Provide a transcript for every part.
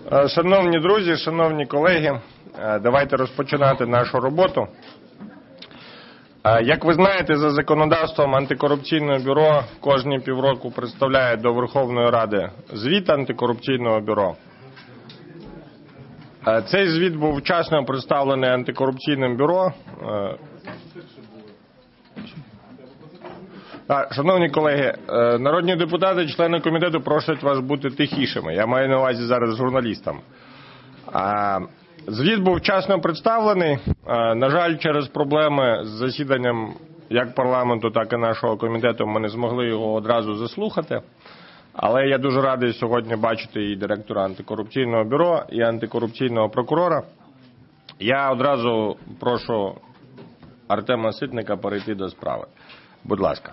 Шановні друзі, шановні колеги, давайте розпочинати нашу роботу. Як ви знаєте, за законодавством антикорупційне бюро кожні півроку представляє до Верховної Ради звіт антикорупційного бюро. Цей звіт був вчасно представлений антикорупційним бюро. Шановні колеги, народні депутати, члени комітету просять вас бути тихішими. Я маю на увазі зараз журналістам. Звіт був вчасно представлений. На жаль, через проблеми з засіданням як парламенту, так і нашого комітету ми не змогли його одразу заслухати. Але я дуже радий сьогодні бачити і директора антикорупційного бюро, і антикорупційного прокурора. Я одразу прошу Артема Ситника перейти до справи. Будь ласка.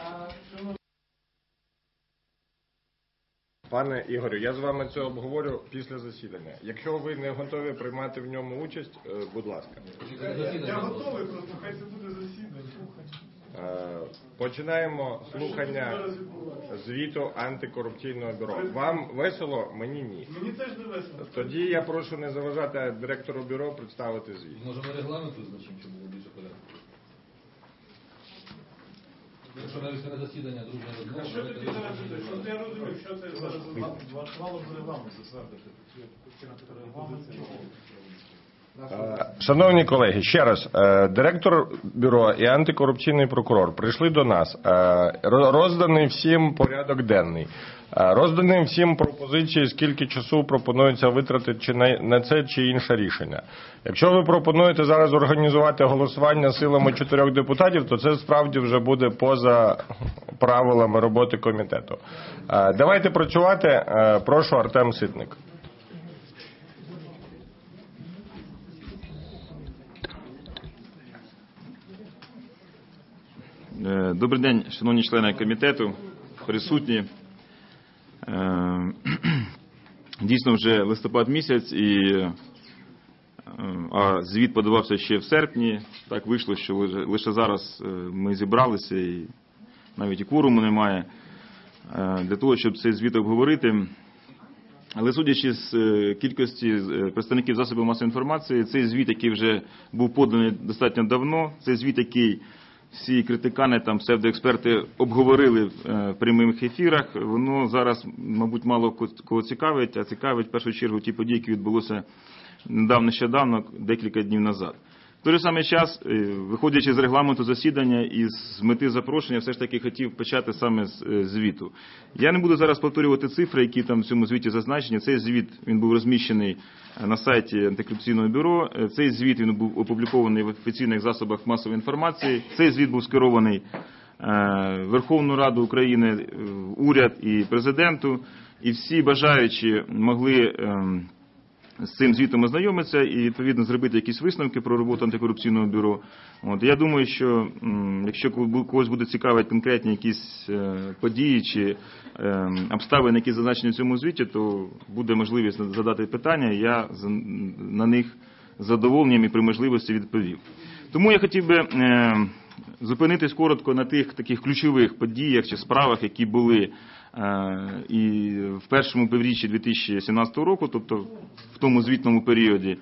Пане Ігорю, я з вами це обговорю після засідання. Якщо ви не готові приймати в ньому участь, будь ласка. Я готовий, просто хай це буде засідання, слухання. Починаємо слухання звіту антикорупційного бюро. Вам весело, мені ні. Мені теж не весело. Тоді я прошу не заважати директору бюро представити звіт. Може ми регламент визначимо, щоб було більше порядку? Якщо навіть на засідання дружня розмова... А що тоді зараз буде? Що я розумів, що це зараз вало в регламент затвердити? Шановні колеги, ще раз, директор бюро і антикорупційний прокурор прийшли до нас. Розданий всім порядок денний. Роздані всім пропозиції, скільки часу пропонується витратити на це чи інше рішення. Якщо ви пропонуєте зараз організувати голосування силами 4 депутатів, то це справді вже буде поза правилами роботи комітету. Давайте працювати. Прошу, Артем Ситник. Добрий день, шановні члени комітету, присутні. Дійсно, вже листопад місяць, а звіт подавався ще в серпні. Так вийшло, що лише зараз ми зібралися, і навіть і кворуму немає, для того, щоб цей звіт обговорити. Але судячи з кількості представників засобів масової інформації, цей звіт, який вже був поданий достатньо давно, цей звіт, який всі критикани, там, псевдоексперти обговорили в прямих ефірах, воно зараз, мабуть, мало кого цікавить, а цікавить в першу чергу ті події, які відбулося нещодавно, декілька днів назад. В той же самий час, виходячи з регламенту засідання і з мети запрошення, все ж таки хотів почати саме з звіту. Я не буду зараз повторювати цифри, які там в цьому звіті зазначені. Цей звіт, він був розміщений на сайті антикорупційного бюро. Цей звіт, він був опублікований в офіційних засобах масової інформації. Цей звіт був скерований в Верховну Раду України, в уряд і президенту. І всі бажаючі могли з цим звітом ознайомитися і, відповідно, зробити якісь висновки про роботу антикорупційного бюро. Я думаю, що якщо когось буде цікавити конкретні якісь події чи обставини, які зазначені в цьому звіті, то буде можливість задати питання, і я на них з задоволенням і при можливості відповів. Тому я хотів би зупинитись коротко на тих таких ключових подіях чи справах, які були і в першому півріччі 2017 року, тобто в тому звітному періоді.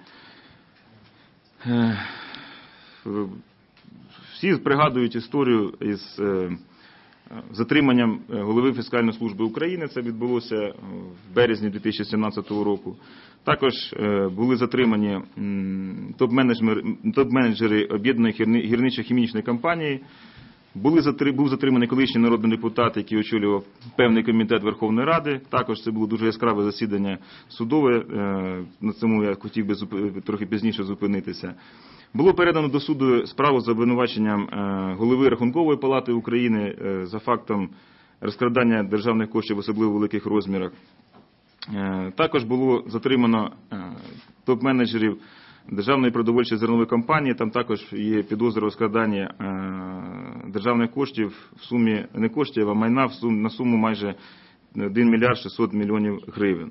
Всі пригадують історію із затриманням голови Фіскальної служби України. Це відбулося в березні 2017 року. Також були затримані топ-менеджери об'єднаної гірничо-хімічної компанії. Був затриманий колишній народний депутат, який очолював певний комітет Верховної Ради. Також це було дуже яскраве засідання судове. На цьому я хотів би трохи пізніше зупинитися. Було передано до суду справу за обвинуваченням голови Рахункової палати України за фактом розкрадання державних коштів в особливо великих розмірах. Також було затримано топ-менеджерів Державної продовольчої зернової компанії. Там також є підозра розкрадання державних коштів в сумі, не коштів, а майна на суму майже 1 мільярд 600 мільйонів гривень.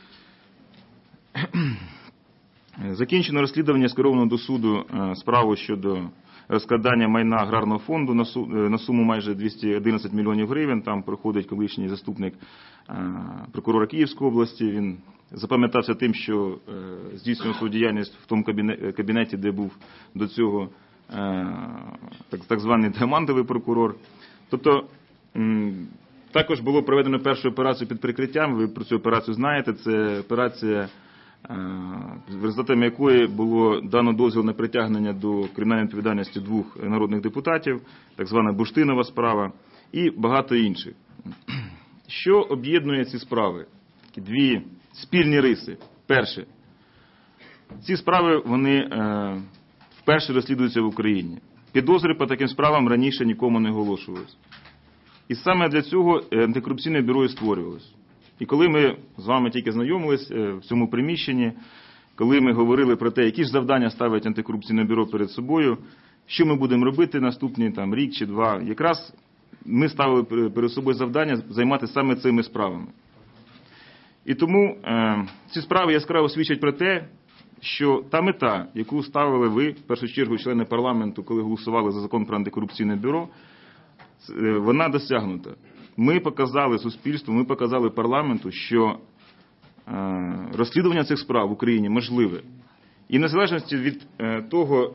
Закінчено розслідування скеровано до суду справу щодо розкрадання майна аграрного фонду на суму майже 211 мільйонів гривень. Там проходить колишній заступник прокурора Київської області. Він запам'ятався тим, що здійснював свою діяльність в тому кабінеті, де був до цього так званий діамантовий прокурор. Тобто, також було проведено першу операцію під прикриттям, ви про цю операцію знаєте, це операція, в результаті якої було дано дозвіл на притягнення до кримінальної відповідальності 2 народних депутатів, так звана Бурштинова справа і багато інших. Що об'єднує ці справи? Такі 2 спільні риси. Перше. Ці справи, вони вперше розслідуються в Україні. Підозри по таким справам раніше нікому не оголошувалися. І саме для цього антикорупційне бюро і створювалось. І коли ми з вами тільки знайомились в цьому приміщенні, коли ми говорили про те, які ж завдання ставить антикорупційне бюро перед собою, що ми будемо робити наступні рік чи 2, якраз ми ставили перед собою завдання займатися саме цими справами. І тому ці справи яскраво свідчать про те, що та мета, яку ставили ви, в першу чергу, члени парламенту, коли голосували за закон про антикорупційне бюро, вона досягнута. Ми показали суспільству, ми показали парламенту, що розслідування цих справ в Україні можливе. І незалежно від того,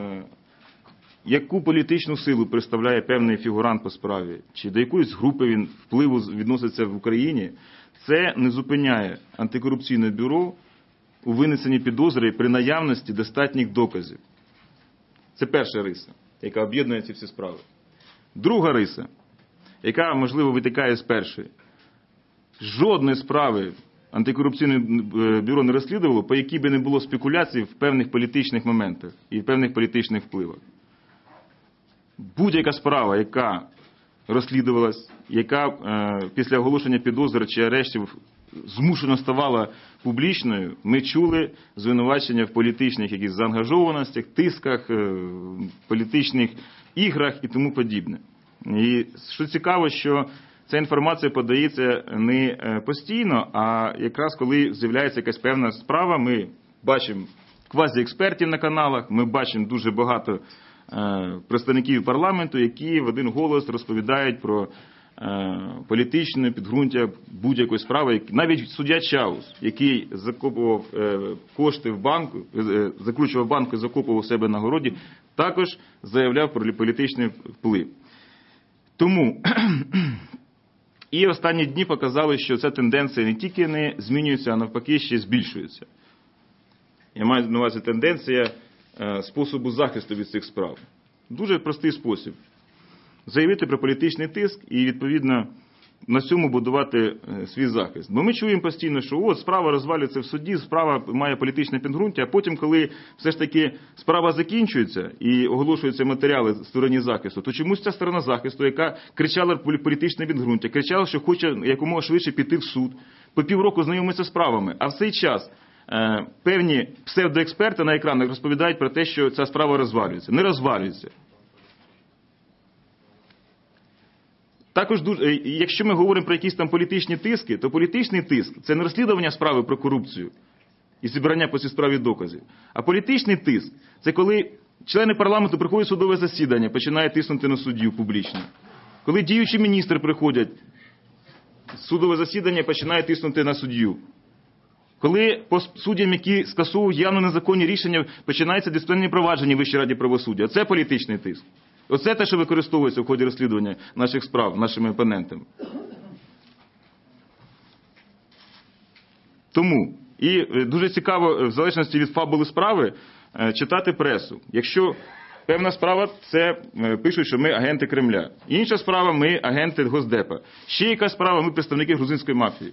яку політичну силу представляє певний фігурант по справі, чи до якоїсь групи він впливу відноситься в Україні, це не зупиняє антикорупційне бюро у винесенні підозри при наявності достатніх доказів. Це перша риса, яка об'єднує ці всі справи. Друга риса, яка, можливо, витікає з першої. Жодної справи антикорупційне бюро не розслідувало, по якій би не було спекуляцій в певних політичних моментах і в певних політичних впливах. Будь-яка справа, яка розслідувалась, яка після оголошення підозр чи арештів змушено ставала публічною, ми чули звинувачення в політичних якісь заангажованостях, тисках, політичних іграх і тому подібне. І що цікаво, що ця інформація подається не постійно, а якраз коли з'являється якась певна справа, ми бачимо квазіекспертів на каналах, ми бачимо дуже багато представників парламенту, які в один голос розповідають про політичне підґрунтя будь-якої справи. Навіть суддя Чаус, який закопував кошти в банку, закручував банку і закопував у себе на городі, також заявляв про політичний вплив. Тому і останні дні показали, що ця тенденція не тільки не змінюється, а навпаки ще збільшується. Я маю на увазі тенденція способу захисту від цих справ. Дуже простий спосіб. Заявити про політичний тиск і, відповідно, на цьому будувати свій захист. Бо ми чуємо постійно, що от справа розвалюється в суді, справа має політичне підґрунтя, а потім, коли все ж таки справа закінчується і оголошуються матеріали стороні захисту, то чомусь ця сторона захисту, яка кричала про політичне підґрунтя, кричала, що хоче якомога швидше піти в суд, по півроку знайомиться з справами, а в цей час певні псевдоексперти на екранах розповідають про те, що ця справа розвалюється. Не розвалюється. Також, якщо ми говоримо про якісь там політичні тиски, то політичний тиск – це не розслідування справи про корупцію і зібрання по цій справі доказів. А політичний тиск – це коли члени парламенту приходять в судове засідання, починають тиснути на суддю публічно. Коли діючі міністри приходять в судове засідання, починають тиснути на суддю. Коли по суддям, які скасовують явно незаконні рішення, починається дисциплінарні провадження в Вищій раді правосуддя. Це політичний тиск. Оце те, що використовується в ході розслідування наших справ, нашими опонентами. Тому, і дуже цікаво, в залежності від фабули справи, читати пресу. Якщо певна справа, це пишуть, що ми агенти Кремля. Інша справа, ми агенти Госдепа. Ще якась справа, ми представники грузинської мафії.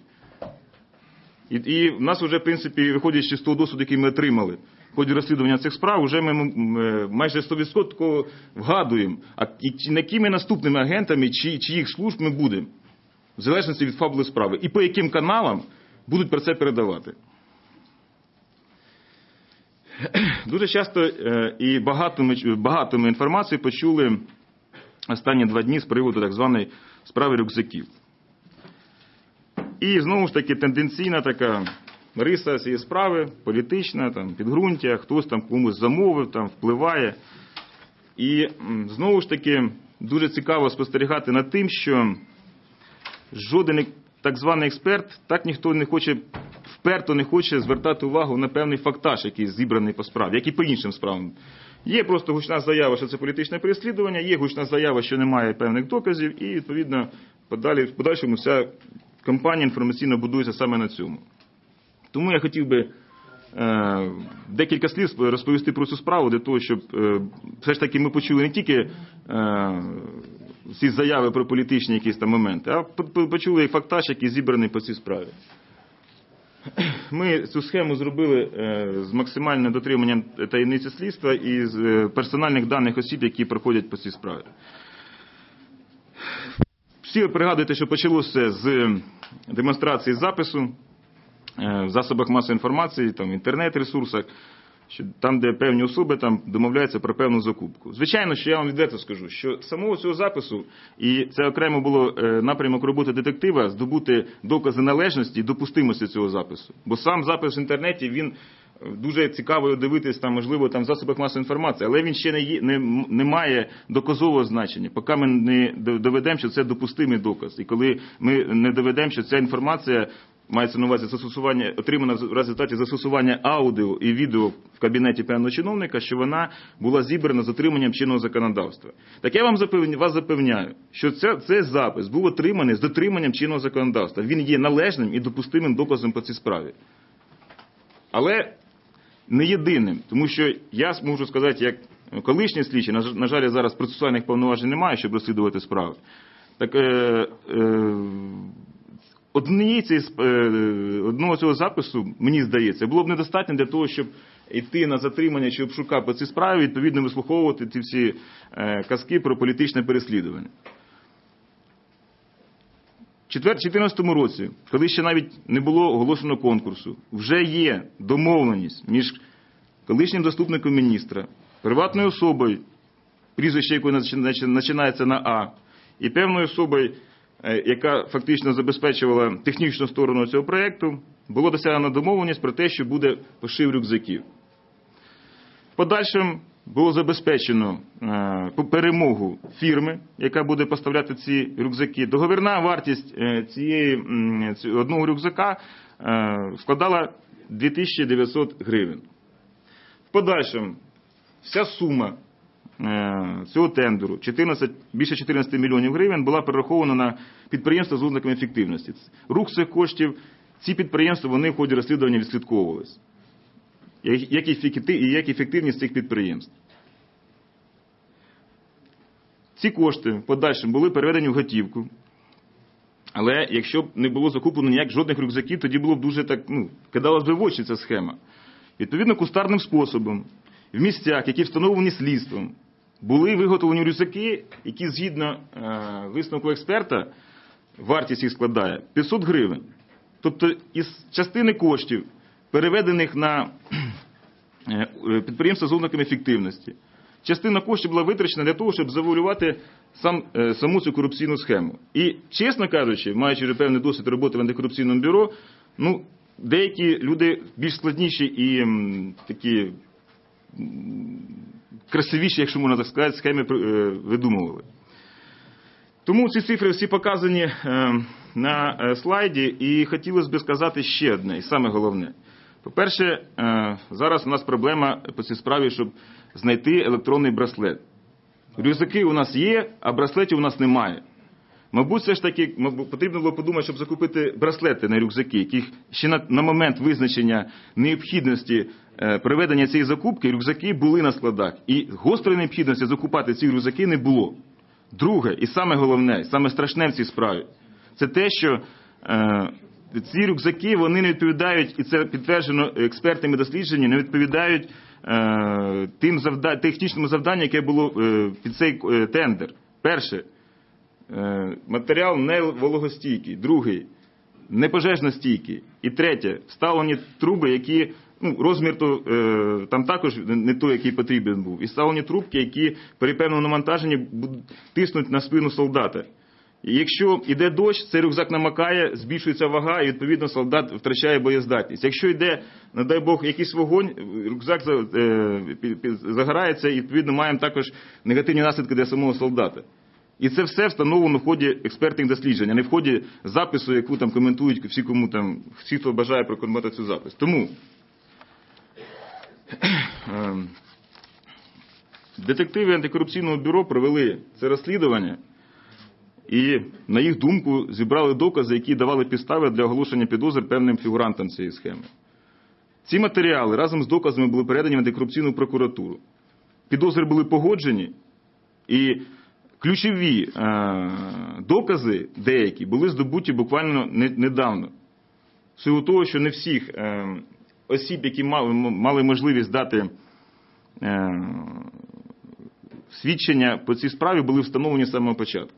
І в нас вже, в принципі, виходячи з того досвіду, який ми отримали в ході розслідування цих справ, вже ми майже 100% вгадуємо, якими наступними агентами, чиїх служб ми будемо, в залежності від фабули справи, і по яким каналам будуть про це передавати. Дуже часто і багато ми інформації почули останні 2 дні з приводу так званої справи рюкзаків. І знову ж таки тенденційна така риса цієї справи, політична, там, підґрунтя, хтось там комусь замовив, там, впливає. І знову ж таки дуже цікаво спостерігати над тим, що жоден так званий експерт, так ніхто не хоче вперто не хоче звертати увагу на певний фактаж, який зібраний по справі, як і по іншим справам. Є просто гучна заява, що це політичне переслідування, є гучна заява, що немає певних доказів, і, відповідно, в подальшому вся кампанія інформаційно будується саме на цьому. Тому я хотів би декілька слів розповісти про цю справу, для того, щоб все ж таки ми почули не тільки ці заяви про політичні якісь там моменти, а почули і фактаж, який зібраний по цій справі. Ми цю схему зробили з максимальним дотриманням таємниці слідства і з персональних даних осіб, які проходять по цій справі. Всі ви пригадуєте, що почалося з демонстрації запису в засобах масової інформації, там, в інтернет-ресурсах, що там, де певні особи там домовляються про певну закупку. Звичайно, що я вам відверто скажу, що самого цього запису, і це окремо було напрямок роботи детектива, здобути докази належності і допустимості цього запису. Бо сам запис в інтернеті, він дуже цікаво дивитись, там, можливо, там, в засобах масової інформації, але він ще не має доказового значення, поки ми не доведемо, що це допустимий доказ. І коли ми не доведемо, що ця інформація мається на увазі застосування, отримана в результаті застосування аудіо і відео в кабінеті певного чиновника, що вона була зібрана з отриманням чинного законодавства. Так я вас запевняю, що цей запис був отриманий з дотриманням чинного законодавства. Він є належним і допустимим доказом по цій справі. Але не єдиним, тому що я можу сказати, як колишній слідчий, на жаль, зараз процесуальних повноважень немає, щоб розслідувати справи. Так одного цього запису, мені здається, було б недостатньо для того, щоб йти на затримання чи обшука по цій справі, відповідно вислуховувати ці всі казки про політичне переслідування. У 2014 році, коли ще навіть не було оголошено конкурсу, вже є домовленість між колишнім заступником міністра, приватною особою, прізвище якої починається на А, і певною особою, яка фактично забезпечувала технічну сторону цього проєкту, було досягнено домовленість про те, що буде пошив рюкзаків. В подальшому було забезпечено перемогу фірми, яка буде поставляти ці рюкзаки. Договірна вартість одного рюкзака складала 2900 гривень. В подальшому вся сума цього тендеру, більше 14 мільйонів гривень, була перерахована на підприємства з ознаками ефективності. Рух цих коштів, ці підприємства, вони в ході розслідування відслідковувалися. Як ефективність цих підприємств. Ці кошти в подальшому були переведені в готівку, але якщо б не було закуплено жодних рюкзаків, тоді було б дуже так, кидалась би в очі ця схема. Відповідно, кустарним способом, в місцях, які встановлені слідством, були виготовлені рюкзаки, які згідно висновку експерта, вартість їх складає 500 гривень. Тобто із частини коштів, переведених на підприємства з ознаками ефективності, частина коштів була витрачена для того, щоб завуалювати саму цю корупційну схему. І, чесно кажучи, маючи вже певний досвід роботи в антикорупційному бюро, деякі люди більш складніші і такі красивіші, якщо можна так сказати, схеми видумували. Тому ці цифри всі показані на слайді, і хотілося б сказати ще одне, і саме головне. По-перше, зараз у нас проблема по цій справі, щоб знайти електронний браслет. Рюкзаки у нас є, а браслетів у нас немає. Мабуть, все ж таки потрібно було подумати, щоб закупити браслети на рюкзаки, яких ще на момент визначення необхідності проведення цієї закупки рюкзаки були на складах. І гострої необхідності закупати ці рюкзаки не було. Друге, і саме головне, саме страшне в цій справі, це те, що ці рюкзаки, вони не відповідають, і це підтверджено експертами дослідження, не відповідають технічному завданню, яке було під цей тендер. Перше, матеріал не вологостійкий. Другий, не пожежностійкий. І третє, вставлені труби, які, розмір там також не той, який потрібен був. І вставлені трубки, які при певному навантаженні тиснуть на спину солдата. І якщо йде дощ, цей рюкзак намокає, збільшується вага, і відповідно солдат втрачає боєздатність. Якщо йде, не дай Бог, якийсь вогонь, рюкзак загорається, і відповідно маємо також негативні наслідки для самого солдата. І це все встановлено в ході експертних досліджень, а не в ході запису, яку там коментують всі, хто бажає прокоментувати цю запис. Тому детективи антикорупційного бюро провели це розслідування і, на їх думку, зібрали докази, які давали підстави для оголошення підозр певним фігурантам цієї схеми. Ці матеріали разом з доказами були передані в антикорупційну прокуратуру. Підозри були погоджені, і ключові докази деякі були здобуті буквально недавно. В силу того, що не всіх осіб, які мали можливість дати свідчення по цій справі, були встановлені з самого початку.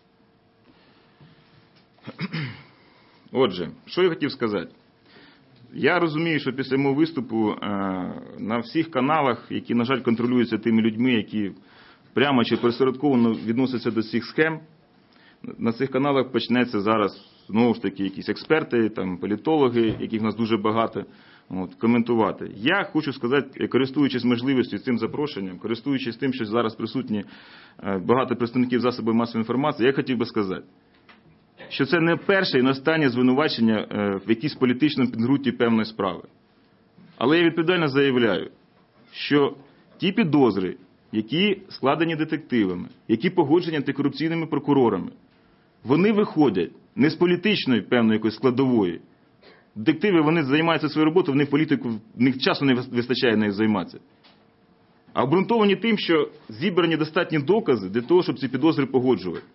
Отже, що я хотів сказати. Я розумію, що після мого виступу на всіх каналах, які, на жаль, контролюються тими людьми, які прямо чи посередковано відносяться до цих схем, на цих каналах почнеться зараз, знову ж таки, якісь експерти, там, політологи, яких в нас дуже багато, коментувати. Я хочу сказати, користуючись можливістю цим запрошенням, користуючись тим, що зараз присутні багато представників засобів масової інформації, я хотів би сказати, що це не перше і не останнє звинувачення в якійсь політичному підґрунті певної справи. Але я відповідально заявляю, що ті підозри, які складені детективами, які погоджені антикорупційними прокурорами, вони виходять не з політичної певної якоїсь складової. Детективи, вони займаються своєю роботою, в них часу не вистачає нею займатися. А обґрунтовані тим, що зібрані достатні докази для того, щоб ці підозри погоджувати.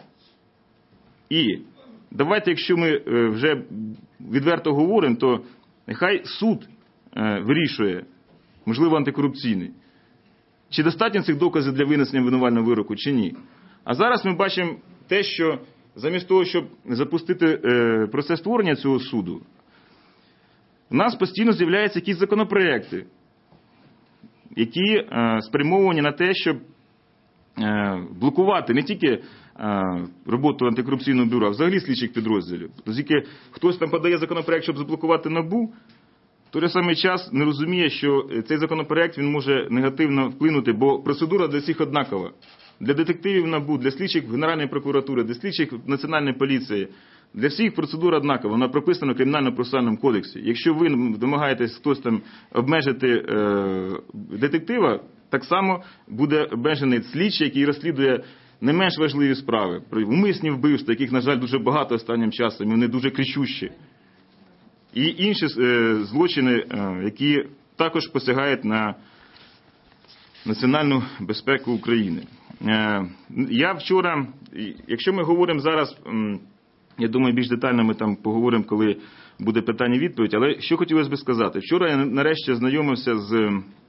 І давайте, якщо ми вже відверто говоримо, то нехай суд вирішує, можливо, антикорупційний, чи достатньо цих доказів для винесення обвинувального вироку, чи ні. А зараз ми бачимо те, що замість того, щоб запустити процес створення цього суду, у нас постійно з'являються якісь законопроекти, які спрямовані на те, щоб блокувати не тільки роботу антикорупційного бюро, а взагалі слідчих підрозділів. Оскільки хтось там подає законопроект, щоб заблокувати НАБУ, в той же самий час не розуміє, що цей законопроект він може негативно вплинути, бо процедура для всіх однакова. Для детективів НАБУ, для слідчих Генеральної прокуратури, для слідчих Національної поліції, для всіх процедура однакова, вона прописана в Кримінально-процесуальному кодексі. Якщо ви домагаєтесь хтось там обмежити детектива, так само буде обмежений слідчий, який розслідує не менш важливі справи. Умисні вбивства, яких, на жаль, дуже багато останнім часом, і вони дуже кричущі. І інші злочини, які також посягають на національну безпеку України. Я вчора, якщо ми говоримо зараз, я думаю, більш детально ми там поговоримо, коли буде питання-відповідь, але що хотілося б сказати. Вчора я нарешті ознайомився з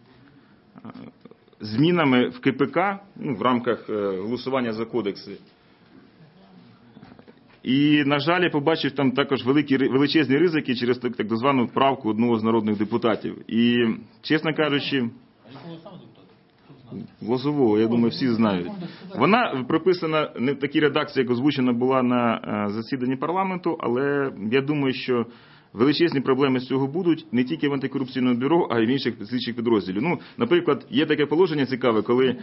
змінами в КПК, в рамках голосування за кодекси. І, на жаль, я побачив там також величезні ризики через так звану правку одного з народних депутатів. І, чесно кажучи, Лозового, я думаю, всі знають. Вона прописана не в такій редакції, як озвучена була на засіданні парламенту, але я думаю, що величезні проблеми з цього будуть не тільки в антикорупційному бюро, а й в інших слідчих підрозділів. Наприклад, є таке положення цікаве, коли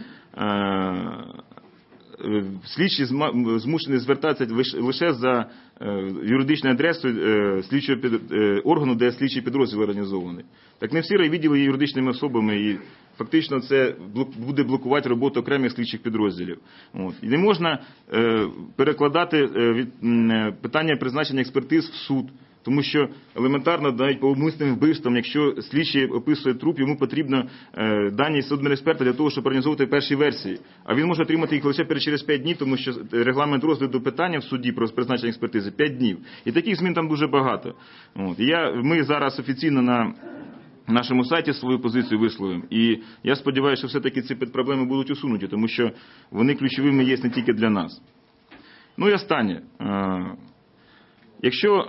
слідчі змушені звертатися лише за юридичною адресою слідчого органу, де слідчий підрозділ організований. Так не всі райвідділи є юридичними особами, і фактично це буде блокувати роботу окремих слідчих підрозділів. І не можна перекладати питання призначення експертиз в суд. Тому що елементарно, навіть по умисним вбивствам, якщо слідчий описує труп, йому потрібно дані судмедексперта для того, щоб організовувати перші версії. А він може отримати їх лише через 5 днів, тому що регламент розгляду питання в суді про призначення експертизи 5 днів. І таких змін там дуже багато. Ми зараз офіційно на нашому сайті свою позицію висловимо. І я сподіваюся, що все-таки ці проблеми будуть усунуті, тому що вони ключовими є не тільки для нас. І останнє. Якщо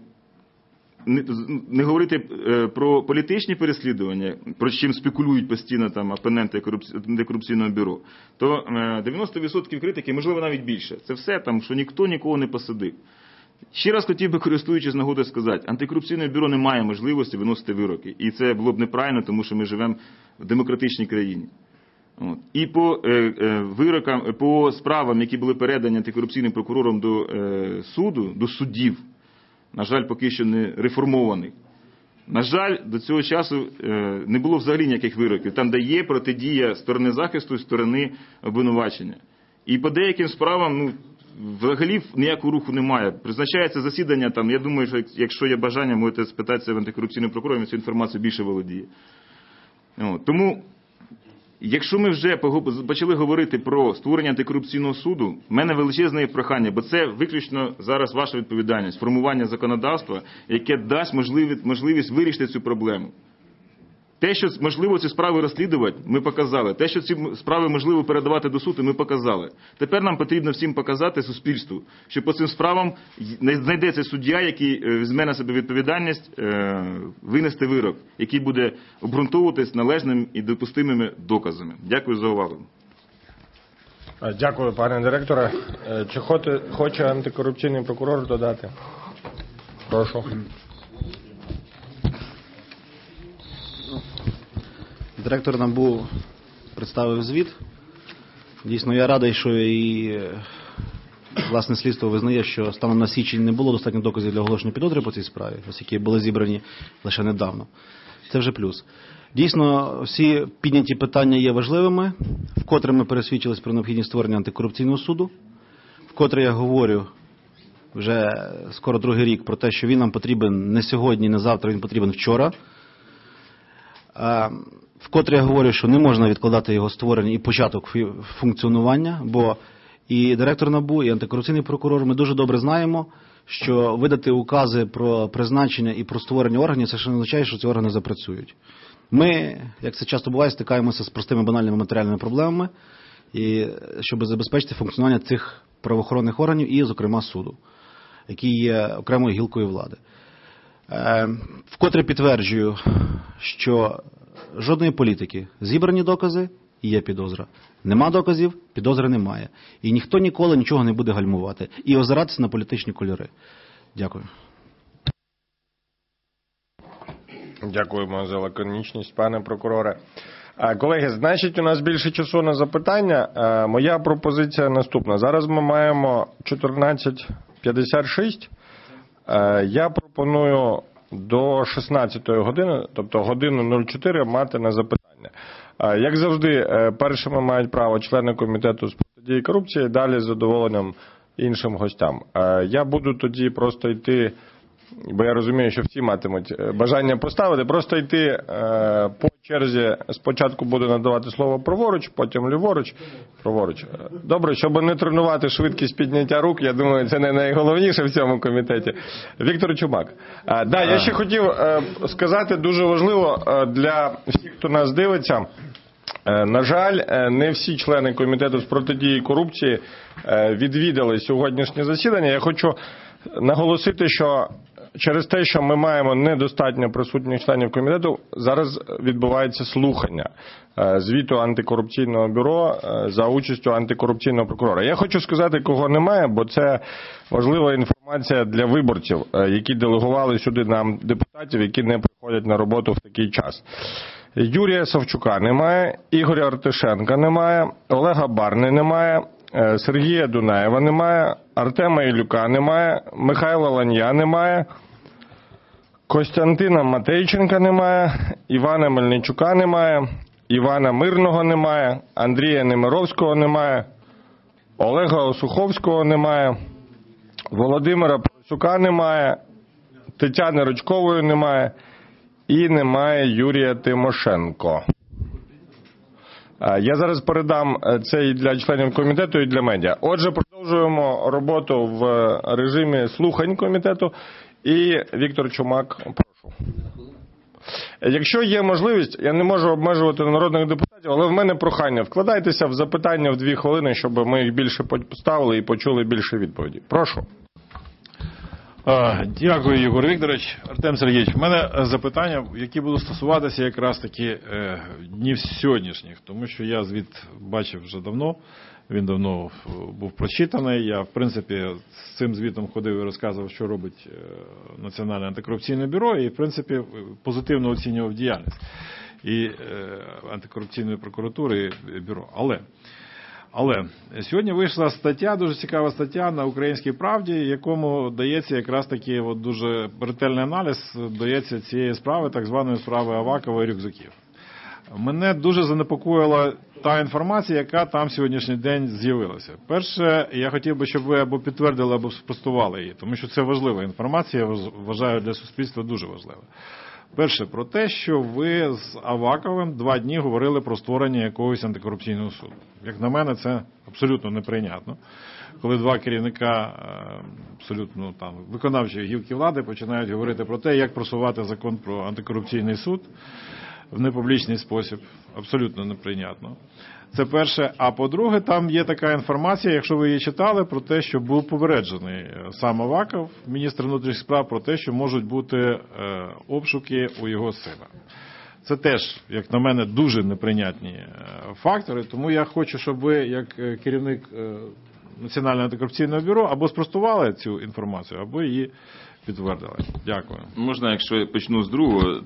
не говорити про політичні переслідування, про чим спекулюють постійно там опоненти антикорупційного бюро, то 90% критики, можливо, навіть більше. Це все там, що ніхто нікого не посадив. Ще раз хотів би, користуючись нагодою, сказати, антикорупційне бюро не має можливості виносити вироки. І це було б неправильно, тому що ми живемо в демократичній країні. От. І по вирокам, по справам, які були передані антикорупційним прокурором до суду, до суддів, на жаль, поки що не реформованих. На жаль, до цього часу не було взагалі ніяких вироків, там, де є протидія сторони захисту і сторони обвинувачення. І по деяким справам, взагалі ніякого руху немає. Призначається засідання, там, я думаю, що якщо є бажання, можете спитатися в антикорупційного прокурора, він цю інформацію більше володіє. От. Тому, якщо ми вже почали говорити про створення антикорупційного суду, в мене величезне прохання, бо це виключно зараз ваша відповідальність, формування законодавства, яке дасть можливість вирішити цю проблему. Те, що можливо ці справи розслідувати, ми показали. Те, що ці справи можливо передавати до суду, ми показали. Тепер нам потрібно всім показати суспільству, що по цим справам знайдеться суддя, який візьме на себе відповідальність винести вирок, який буде обґрунтовуватись належними і допустимими доказами. Дякую за увагу. Дякую, пане директоре. Чи хоче антикорупційний прокурор додати? Прошу. Директор НАБУ представив звіт. Дійсно, я радий, що і власне слідство визнає, що станом на січень не було достатньо доказів для оголошення підозри по цій справі, оскільки були зібрані лише недавно. Це вже плюс. Дійсно, всі підняті питання є важливими. Вкотре ми пересвідчились про необхідність створення антикорупційного суду. Вкотре я говорю вже скоро другий рік про те, що він нам потрібен не сьогодні, не завтра, він потрібен вчора. Вкотре я говорю, що не можна відкладати його створення і початок функціонування, бо і директор НАБУ, і антикорупційний прокурор, ми дуже добре знаємо, що видати укази про призначення і про створення органів, це ще не означає, що ці органи запрацюють. Ми, як це часто буває, стикаємося з простими банальними матеріальними проблемами, і щоб забезпечити функціонування цих правоохоронних органів і, зокрема, суду, який є окремою гілкою влади. Вкотре підтверджую, що жодної політики. Зібрані докази – і є підозра. Нема доказів – підозри немає. І ніхто ніколи нічого не буде гальмувати. І озиратися на політичні кольори. Дякую. Дякуємо за лаконічність, пане прокуроре. Колеги, значить, у нас більше часу на запитання. Моя пропозиція наступна. Зараз ми маємо 14:56. Я пропоную до 16-ї години, тобто годину 04, мати на запитання. Як завжди, першими мають право члени комітету з протидії корупції, далі з задоволенням іншим гостям. Я буду тоді просто йти, бо я розумію, що всі матимуть бажання поставити, просто йти по черзі. Спочатку буду надавати слово праворуч, потім ліворуч, праворуч. Добре, щоб не тренувати швидкість підняття рук, я думаю, це не найголовніше в цьому комітеті. Віктор Чумак. Я ще хотів сказати, дуже важливо для всіх, хто нас дивиться, на жаль, не всі члени комітету з протидії корупції відвідали сьогоднішнє засідання. Я хочу наголосити, що через те, що ми маємо недостатньо присутніх членів комітету, зараз відбувається слухання звіту антикорупційного бюро за участю антикорупційного прокурора. Я хочу сказати, кого немає, бо це важлива інформація для виборців, які делегували сюди нам депутатів, які не приходять на роботу в такий час. Юрія Савчука немає, Ігоря Артишенка немає, Олега Барни немає, Сергія Дунаєва немає, Артема Ілюка немає, Михайла Ланья немає, Костянтина Матейченка немає, Івана Мельничука немає, Івана Мирного немає, Андрія Немировського немає, Олега Осуховського немає, Володимира Поросюка немає, Тетяни Рочкової немає і немає Юрія Тимошенко. Я зараз передам це і для членів комітету, і для медіа. Отже, продовжуємо роботу в режимі слухань комітету. І Віктор Чумак, прошу. Якщо є можливість, я не можу обмежувати народних депутатів, але в мене прохання, вкладайтеся в запитання в 2 хвилини, щоб ми їх більше поставили і почули більше відповідей. Прошу. Дякую, Єгор Вікторович. Артем Сергійович, в мене запитання, які будуть стосуватися якраз таки днів сьогоднішніх, тому що я звіт бачив вже давно, він давно був прочитаний, я в принципі з цим звітом ходив і розказував, що робить Національне антикорупційне бюро і в принципі позитивно оцінював діяльність. і антикорупційної прокуратури, і бюро. Але сьогодні вийшла стаття, дуже цікава стаття на «Українській правді», якому дається якраз таки дуже ретельний аналіз дається цієї справи, так званої справи Авакова і рюкзаків. Мене дуже занепокоїла та інформація, яка там сьогоднішній день з'явилася. Перше, я хотів би, щоб ви або підтвердили, або спростували її, тому що це важлива інформація, я вважаю, для суспільства дуже важлива. Перше, про те, що ви з Аваковим 2 дні говорили про створення якогось антикорупційного суду. Як на мене, це абсолютно неприйнятно. Коли 2 керівника абсолютно виконавчої гілки влади починають говорити про те, як просувати закон про антикорупційний суд в непублічний спосіб. Абсолютно неприйнятно. Це перше. А по-друге, там є така інформація, якщо ви її читали, про те, що був попереджений сам Аваков, міністр внутрішніх справ, про те, що можуть бути обшуки у його сина. Це теж, як на мене, дуже неприйнятні фактори, тому я хочу, щоб ви, як керівник Національного антикорупційного бюро, або спростували цю інформацію, або її підтвердили. Дякую. Можна, якщо я почну з другого.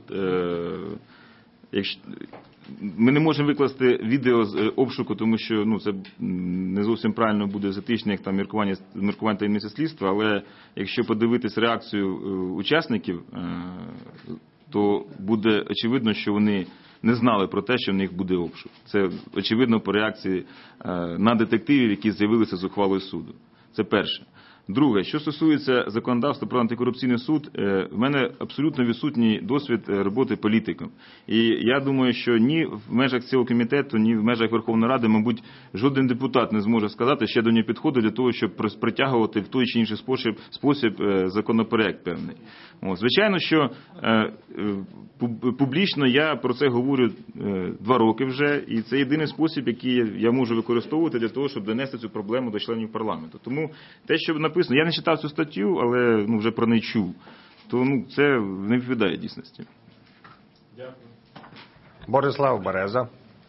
Ми не можемо викласти відео з обшуку, тому що це не зовсім правильно буде з етичних міркувань таємниці слідства, але якщо подивитись реакцію учасників, то буде очевидно, що вони не знали про те, що в них буде обшук. Це очевидно по реакції на детективів, які з'явилися з ухвалою суду. Це перше. Друге, що стосується законодавства про антикорупційний суд, в мене абсолютно відсутній досвід роботи політиком. І я думаю, що ні в межах цього комітету, ні в межах Верховної Ради, мабуть, жоден депутат не зможе сказати, що я до нього підходжу для того, щоб притягувати в той чи інший спосіб законопроект певний. Звичайно, що публічно я про це говорю 2 роки вже, і це єдиний спосіб, який я можу використовувати для того, щоб донести цю проблему до членів парламенту. Тому те, що написано, я не читав цю статтю, але вже про неї чув, то це не відповідає дійсності. Дякую. Борислав Береза.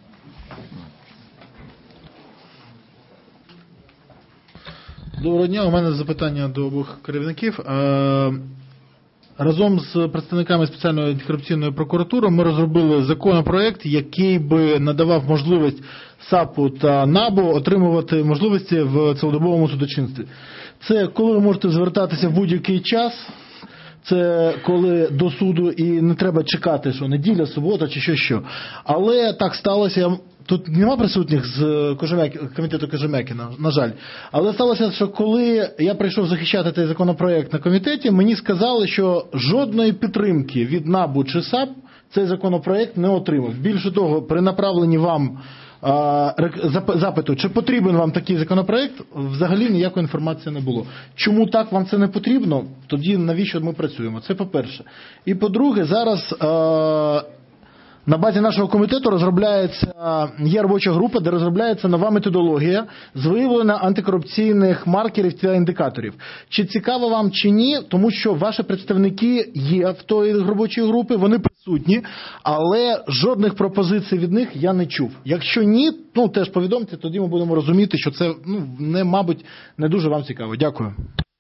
Доброго дня, у мене запитання до обох керівників. Разом з представниками спеціальної антикорупційної прокуратури ми розробили законопроект, який би надавав можливість САПу та НАБУ отримувати можливості в цілодобовому судочинстві. Це коли ви можете звертатися в будь-який час, це коли до суду і не треба чекати, що неділя, субота чи що. Але так сталося, тут нема присутніх з комітету Кожем'якіна, на жаль. Але сталося, що коли я прийшов захищати цей законопроект на комітеті, мені сказали, що жодної підтримки від НАБУ чи САП цей законопроект не отримав. Більше того, при направленні вам запиту, чи потрібен вам такий законопроект, взагалі ніякої інформації не було. Чому так вам це не потрібно? Тоді навіщо ми працюємо? Це по-перше. І по-друге, зараз на базі нашого комітету є робоча група, де розробляється нова методологія з виявлення антикорупційних маркерів та індикаторів. Чи цікаво вам, чи ні, тому що ваші представники є в той робочій групі, вони присутні, але жодних пропозицій від них я не чув. Якщо ні, теж повідомте, тоді ми будемо розуміти, що це, мабуть, не дуже вам цікаво. Дякую.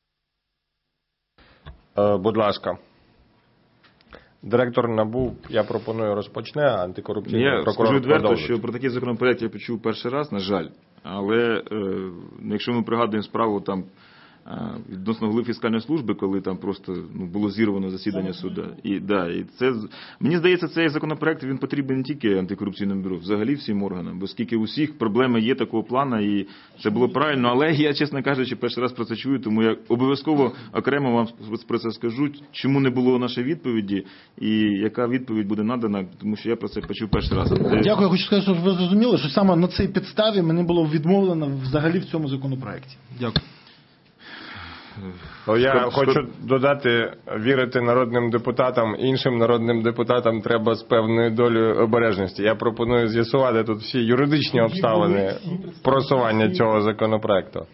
Будь ласка. Директор НАБУ, я пропоную, розпочне, а антикорупційний прокурор продовжить. Я скажу відверто, що продовжить. про такий законопроект я почув перший раз, на жаль. Але якщо ми пригадуємо справу відносно голови фіскальної служби, коли там просто було зірвано засідання суду. І це, мені здається, цей законопроект він потрібен не тільки антикорупційному бюро, взагалі всім органам, бо скільки у всіх проблеми є такого плану, і це було правильно. Але я, чесно кажучи, перший раз про це чую, тому я обов'язково окремо вам про це скажу, чому не було нашої відповіді і яка відповідь буде надана, тому що я про це почув перший раз. Дякую, я хочу сказати, щоб ви зрозуміли, що саме на цій підставі мені було відмовлено взагалі в цьому законопроекті. Дякую. Я хочу додати, вірити народним депутатам, іншим народним депутатам треба з певною долею обережності. Я пропоную з'ясувати тут всі юридичні обставини просування цього законопроекту.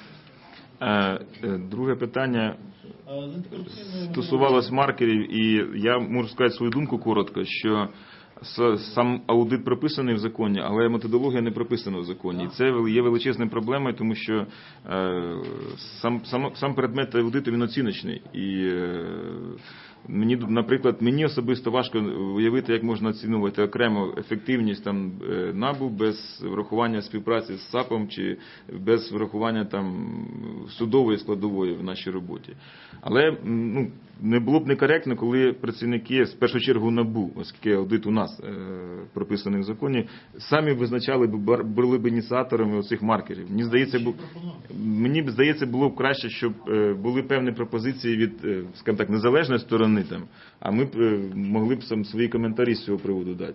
Друге питання стосувалось маркерів, і я можу сказати свою думку коротко, що сам аудит прописаний в законі, але методологія не прописана в законі. І це є величезною проблемою, тому що сам предмет аудиту він оціночний. І Наприклад, мені особисто важко уявити, як можна оцінювати окремо ефективність там НАБУ без врахування співпраці з САПом чи без врахування там судової складової в нашій роботі. Але не було б некоректно, коли працівники, в першу чергу НАБУ, оскільки аудит у нас прописаний в законі, самі визначали, були б ініціаторами оцих маркерів. Мені здається, було б краще, щоб були певні пропозиції від, скажімо так, незалежної сторони, там, а ми б могли б свої коментарі з цього приводу дати.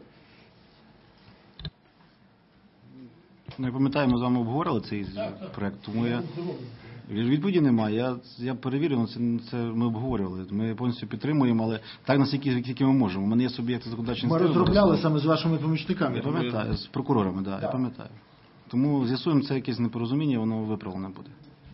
Я пам'ятаю, ми з вами обговорили цей проект, тому відповіді немає. Я перевірив, це ми обговорювали. Ми повністю підтримуємо, але так, наскільки ми можемо. У мене є суб'єкти законодавчої Ми ініціативи. розробляли саме з вашими помічниками. Я пам'ятаю, з прокурорами, так, я пам'ятаю. Тому з'ясуємо, це якесь непорозуміння, воно виправлене буде.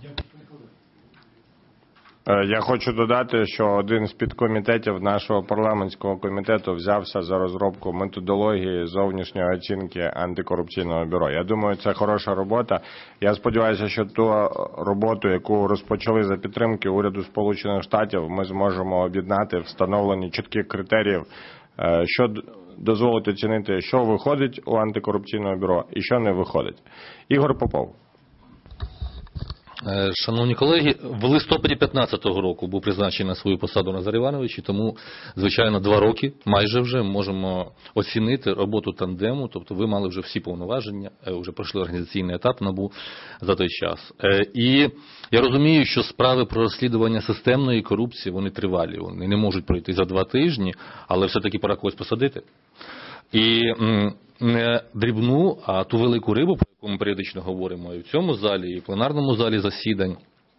Я хочу додати, що один з підкомітетів нашого парламентського комітету взявся за розробку методології зовнішньої оцінки антикорупційного бюро. Я думаю, це хороша робота. Я сподіваюся, що ту роботу, яку розпочали за підтримки уряду Сполучених Штатів, ми зможемо об'єднати в встановленні чітких критеріїв, що дозволить оцінити, що виходить у антикорупційного бюро і що не виходить. Ігор Попов. Шановні колеги, в листопаді 2015 року був призначений на свою посаду Назар Іванович, і тому, звичайно, 2 роки майже вже можемо оцінити роботу тандему, тобто ви мали вже всі повноваження, вже пройшли організаційний етап НАБУ за той час. І я розумію, що справи про розслідування системної корупції, вони тривалі, вони не можуть пройти за 2 тижні, але все-таки пора когось посадити. І не дрібну, а ту велику рибу, про яку ми періодично говоримо і в цьому залі, і в пленарному залі засідань,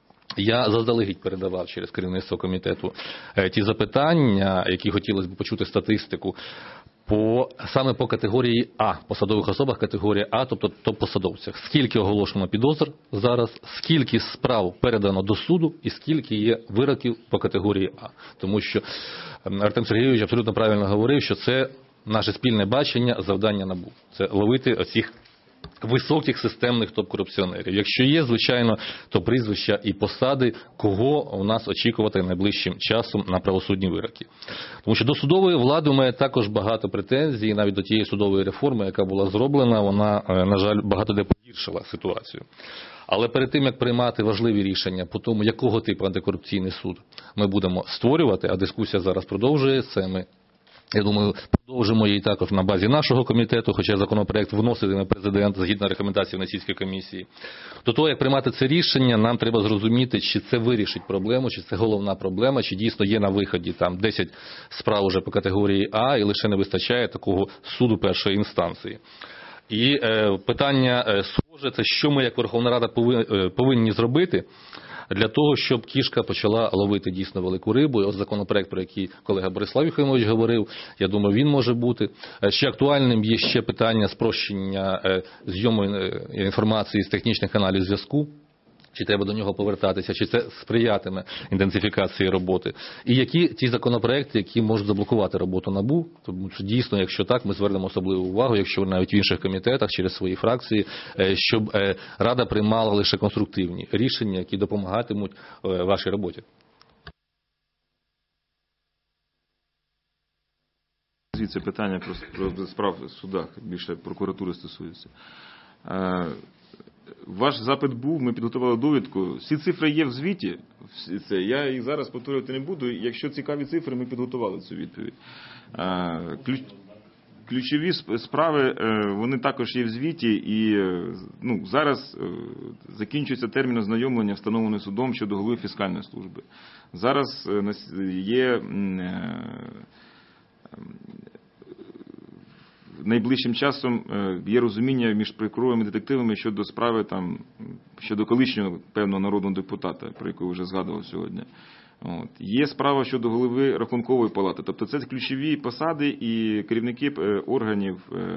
я заздалегідь передавав через керівництво комітету ті запитання, які хотілося б почути статистику, саме по категорії А, посадових особах категорії А, тобто топ-посадовцях. Скільки оголошено підозр зараз, скільки справ передано до суду і скільки є вироків по категорії А. Тому що Артем Сергійович абсолютно правильно говорив, що це наше спільне бачення, завдання НАБУ. Це ловити оцих високих системних топ-корупціонерів. Якщо є, звичайно, то прізвища і посади, кого у нас очікувати найближчим часом на правосудні вироки. Тому що до судової влади у мене також багато претензій, навіть до тієї судової реформи, яка була зроблена, вона, на жаль, багато де погіршила ситуацію. Але перед тим, як приймати важливі рішення по тому, якого типу антикорупційний суд ми будемо створювати, а дискусія зараз продовжується, ми, я думаю, продовжимо її також на базі нашого комітету, хоча законопроект вноситиме президент згідно рекомендацій Венеційської комісії. До того, як приймати це рішення, нам треба зрозуміти, чи це вирішить проблему, чи це головна проблема, чи дійсно є на виході там 10 справ уже по категорії А, і лише не вистачає такого суду першої інстанції. І питання схоже, це що ми як Верховна Рада повинні зробити для того, щоб кішка почала ловити дійсно велику рибу. І ось законопроект, про який колега Борислав Юхимович говорив, я думаю, він може бути. Ще актуальним є ще питання спрощення зйому інформації з технічних каналів зв'язку. Чи треба до нього повертатися, чи це сприятиме інтенсифікації роботи. І які ті законопроекти, які можуть заблокувати роботу НАБУ, тому що дійсно, якщо так, ми звернемо особливу увагу, якщо навіть в інших комітетах, через свої фракції, щоб Рада приймала лише конструктивні рішення, які допомагатимуть вашій роботі. Звідси питання про справ в судах, більше прокуратури стосується. Ваш запит був, ми підготували довідку. Всі цифри є в звіті. Я їх зараз повторювати не буду. Якщо цікаві цифри, ми підготували цю відповідь. Ключові справи, вони також є в звіті. І зараз закінчується термін ознайомлення, встановлений судом щодо голови фіскальної служби. Зараз є найближчим часом є розуміння між прокурорами і детективами щодо справи, щодо колишнього певного народного депутата, про якого вже згадував сьогодні. Є справа щодо голови Рахункової палати. Тобто це ключові посади і керівники органів,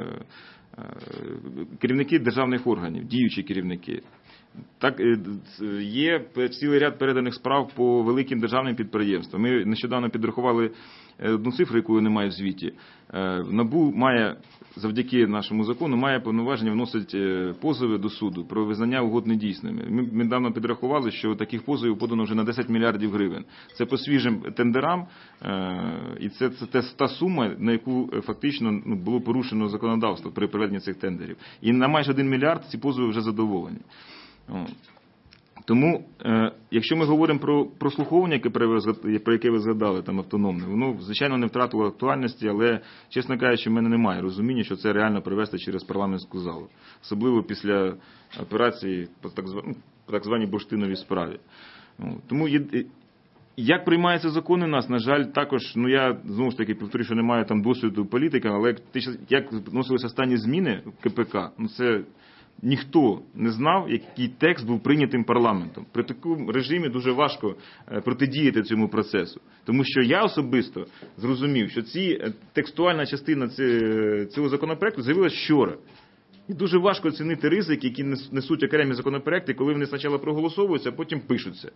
керівники державних органів, діючі керівники. Так, є цілий ряд переданих справ по великим державним підприємствам. Ми нещодавно підрахували одну цифру, якої немає в звіті. НАБУ має, завдяки нашому закону, має повноваження вносити позови до суду про визнання угод недійсними. Ми недавно підрахували, що таких позовів подано вже на 10 мільярдів гривень. Це по свіжим тендерам, і це та сума, на яку фактично було порушено законодавство при проведенні цих тендерів. І на майже 1 мільярд ці позови вже задоволені. Тому, якщо ми говоримо про прослуховування, про яке ви згадали, там автономне, воно, звичайно, не втратило актуальності, але, чесно кажучи, в мене немає розуміння, що це реально провести через парламентську залу. Особливо після операції по так званій бурштиновій справі. Тому як приймаються закони у нас, на жаль, також, я знову ж таки повторюю, що не маю там досвіду політика, але як вносилися останні зміни в КПК, це ніхто не знав, який текст був прийнятим парламентом. При такому режимі дуже важко протидіяти цьому процесу. Тому що я особисто зрозумів, що текстуальна частина цього законопроекту з'явилася вчора. І дуже важко оцінити ризики, які несуть окремі законопроекти, коли вони спочатку проголосовуються, а потім пишуться.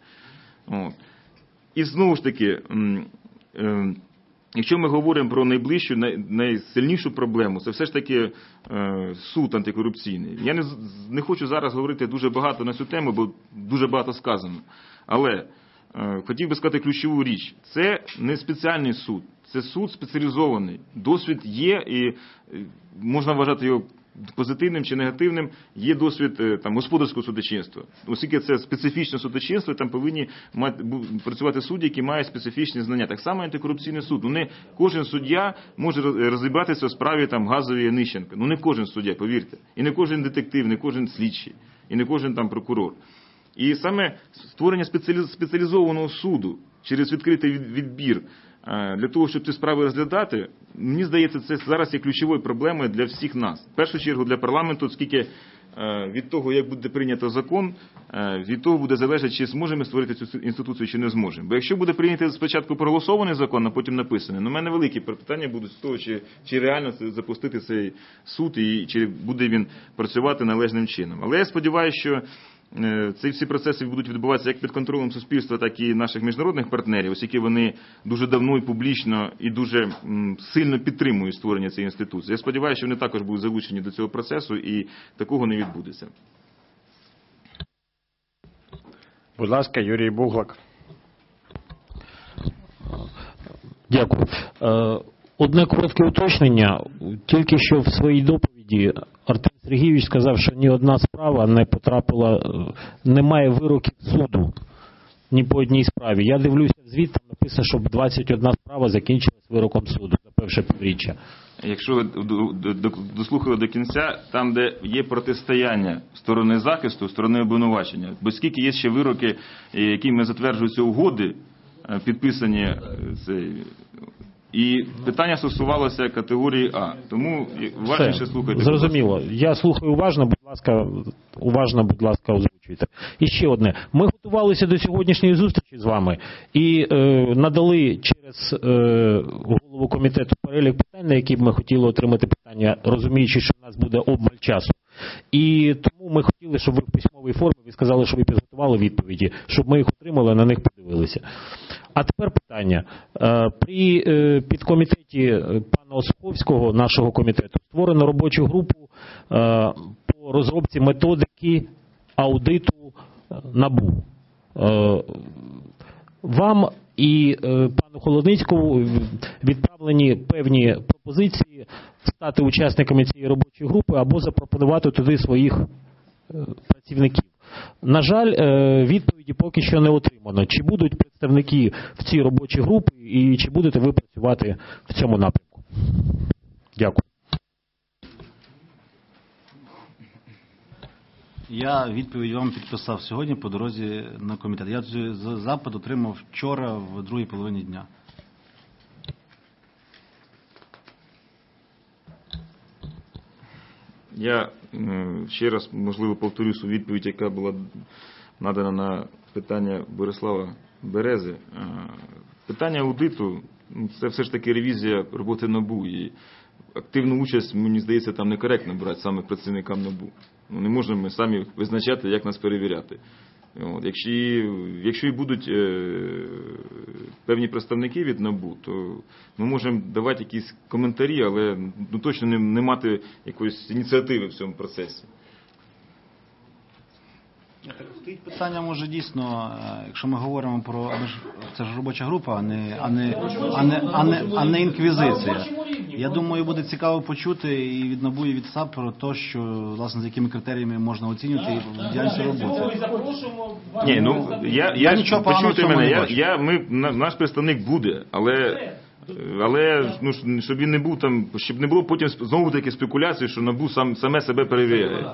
І знову ж таки, якщо ми говоримо про найближчу, найсильнішу проблему, це все ж таки суд антикорупційний. Я не хочу зараз говорити дуже багато на цю тему, бо дуже багато сказано. Але хотів би сказати ключову річ. Це не спеціальний суд, це суд спеціалізований. Досвід є і можна вважати його позитивним чи негативним, є досвід господарського судочинства. Оскільки це специфічне судочинство, там повинні працювати судді, які мають специфічні знання. Так само антикорупційний суд. Не кожен суддя може розібратися в справі Газової Янищенка. Не кожен суддя, повірте. І не кожен детектив, не кожен слідчий, і не кожен прокурор. І саме створення спеціалізованого суду через відкритий відбір для того, щоб ці справи розглядати, мені здається, це зараз є ключовою проблемою для всіх нас. В першу чергу для парламенту, оскільки від того, як буде прийнято закон, від того буде залежати, чи зможемо створити цю інституцію, чи не зможемо. Бо якщо буде прийнятий спочатку проголосований закон, а потім написаний, у мене великі питання будуть з того, чи реально запустити цей суд, і чи буде він працювати належним чином. Але я сподіваюся, що ці всі процеси будуть відбуватися як під контролем суспільства, так і наших міжнародних партнерів, оскільки вони дуже давно і публічно і дуже сильно підтримують створення цієї інституції. Я сподіваюся, що вони також будуть залучені до цього процесу і такого не відбудеться. Будь ласка, Юрій Буглак. Дякую. Одне коротке уточнення. Тільки що в своїй доповіді Артем Сергійович сказав, що ні одна справа не потрапила, немає вироків суду ні по одній справі. Я дивлюся в звіт, там написано, що 21 справа закінчилась вироком суду за перше півріччя. Якщо ви дослухали до кінця, там, де є протистояння сторони захисту, сторони обвинувачення, бо скільки є ще вироки, якими затверджуються угоди, підписані і питання стосувалося категорії А. Тому уважніше слухайте. Зрозуміло. Я слухаю уважно, будь ласка, озвучуйте. І ще одне. Ми готувалися до сьогоднішньої зустрічі з вами і надали через голову комітету перелік питань, на які б ми хотіли отримати питання, розуміючи, що в нас буде обмаль часу. І тому ми хотіли, щоб ви в письмовій формі, ви сказали, що ви підготували відповіді, щоб ми їх отримали, на них подивилися. А тепер питання. При підкомітеті пана Осуховського, нашого комітету, створено робочу групу по розробці методики аудиту НАБУ. Вам і пану Холодницькому відправлені певні пропозиції стати учасниками цієї робочої групи або запропонувати туди своїх працівників. На жаль, відповіді поки що не отримано. Чи будуть представники в цій робочій групі і чи будете ви працювати в цьому напрямку? Дякую. Я відповідь вам підписав сьогодні по дорозі на комітет. Я запит отримав вчора в другій половині дня. Я ще раз, можливо, повторю свою відповідь, яка була надана на питання Борислава Берези. Питання аудиту – це все ж таки ревізія роботи НАБУ. І активну участь, мені здається, там некоректно брати саме працівникам НАБУ. Не можемо ми самі визначати, як нас перевіряти. От, якщо і будуть певні представники від НАБУ, то ми можемо давати якісь коментарі, але точно не мати якоїсь ініціативи в цьому процесі. Стоїть питання, може, дійсно, якщо ми говоримо про, це ж робоча група, а не інквізиція. Я думаю, буде цікаво почути і від НАБУ, і від САП про те, що, власне, з якими критеріями можна оцінювати діяльність роботи. Ні, ну, почуйте мене, наш представник буде, але ну, щоб він не був там, щоб не було потім знову такі спекуляції, що НАБУ саме себе перевіряє.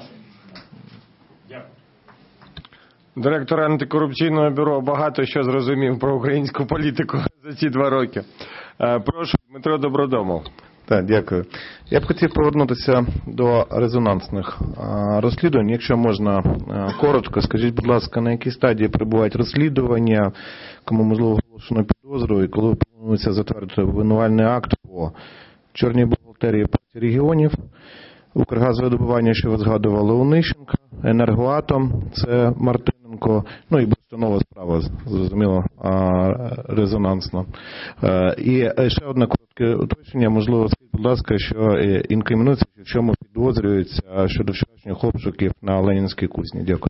Директор антикорупційного бюро багато що зрозумів про українську політику за ці 2 роки. Прошу, Дмитро Добродомов. Так, дякую. Я б хотів повернутися до резонансних розслідувань. Якщо можна коротко, скажіть, будь ласка, на якій стадії перебувають розслідування, кому, можливо, оголошено підозру, і коли планується затвердити обвинувальний акт по чорній бухгалтерії партії регіонів, Укргазвидобування, що ви згадували, Онищенка, Енергоатом, це Мартиненко, ну і Бурштинова справа, зрозуміло, резонансна. І ще одне коротке уточнення, можливо, скажіть, будь ласка, що інкримінується, в чому підозрюється щодо вчорашніх обшуків на Ленінській кузні. Дякую.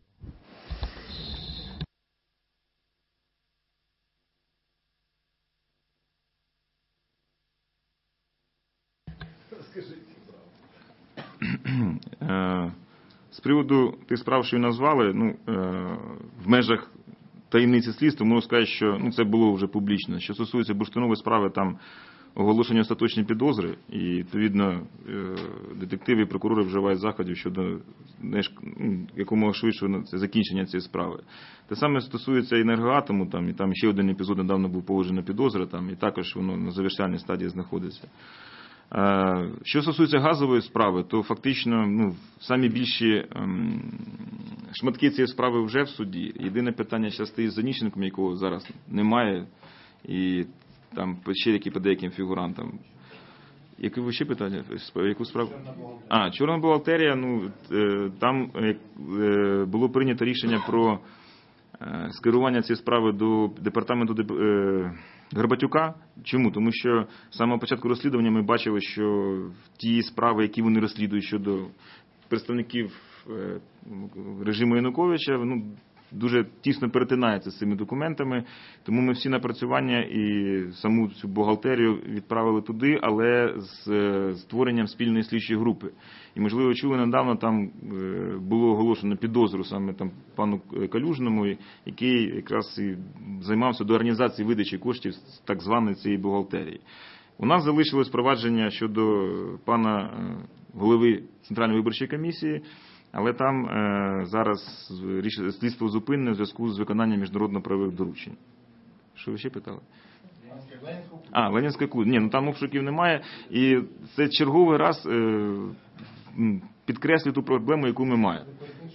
З приводу тих справ, що ви назвали, в межах таємниці слідства, можу сказати, що це було вже публічно. Що стосується бурштинової справи, там оголошені остаточні підозри, і, відповідно, детективи і прокурори вживають заходів щодо якомога швидшого закінчення цієї справи. Те саме стосується Енергоатому, і там ще один епізод недавно був положена підозра, і також воно на завершальній стадії знаходиться. Що стосується газової справи, то фактично самі більші шматки цієї справи вже в суді. Єдине питання зараз стоїть з Онищенком, якого зараз немає, і там ще по деяким фігурантам. Яке ви ще питання? Яку справу? Чорна бухгалтерія, там було прийнято рішення про скерування цієї справи до департаменту Горбатюка. Чому? Тому що з самого початку розслідування ми бачили, що ті справи, які вони розслідують щодо представників режиму Януковича, дуже тісно перетинаються з цими документами. Тому ми всі напрацювання і саму цю бухгалтерію відправили туди, але з створенням спільної слідчої групи. І, можливо, чули недавно, там було оголошено підозру саме там пану Калюжному, який якраз і займався до організації видачі коштів з так званої цієї бухгалтерії. У нас залишилось провадження щодо пана голови Центральної виборчої комісії, але там зараз слідство зупинене в зв'язку з виконанням міжнародно-правових доручень. Що ви ще питали? Ленінська кузня. Ні, там обшуків немає. І це черговий раз підкреслює ту проблему, яку ми маємо.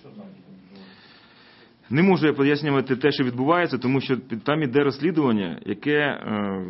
Не можу я пояснювати те, що відбувається, тому що там іде розслідування, яке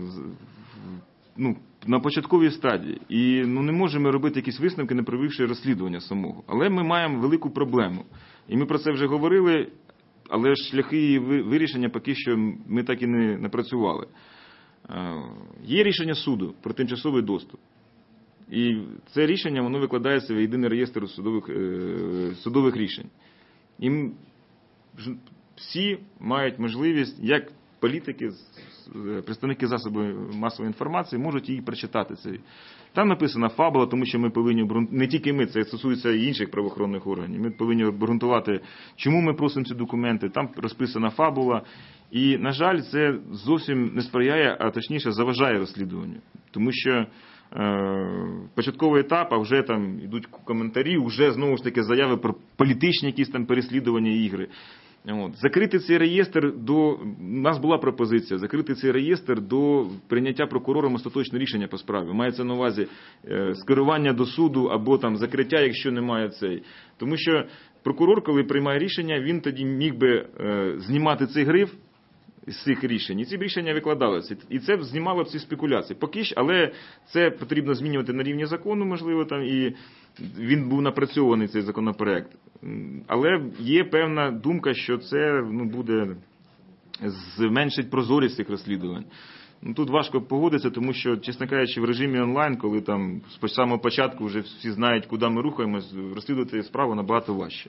на початковій стадії. І не можемо робити якісь висновки, не провівши розслідування самого. Але ми маємо велику проблему. І ми про це вже говорили, але шляхи її вирішення поки що ми так і не напрацювали. Є рішення суду про тимчасовий доступ. І це рішення, воно викладається в єдиний реєстр судових рішень. І всі мають можливість, як політики, представники засобів масової інформації, можуть її прочитати. Там написана фабула, тому що ми повинні, не тільки ми, це стосується і інших правоохоронних органів, ми повинні обґрунтувати, чому ми просимо ці документи, там розписана фабула. І, на жаль, це зовсім не сприяє, а точніше заважає розслідуванню. Тому що початковий етап, а вже там йдуть коментарі, вже знову ж таки заяви про політичні якісь там переслідування і ігри. Закрити цей реєстр у нас була пропозиція, закрити цей реєстр до прийняття прокурором остаточного рішення по справі. Мається на увазі скерування до суду або там закриття, якщо немає цей. Тому що прокурор, коли приймає рішення, він тоді міг би знімати цей гриф з цих рішень, і ці б рішення викладалися. І це б знімало б ці спекуляції. Поки ж, але це потрібно змінювати на рівні закону, можливо, там, і він був напрацьований, цей законопроект. Але є певна думка, що це буде зменшить прозорість цих розслідувань. Тут важко погодитися, тому що, чесно кажучи, в режимі онлайн, коли там з самого початку вже всі знають, куди ми рухаємось, розслідувати справу набагато важче.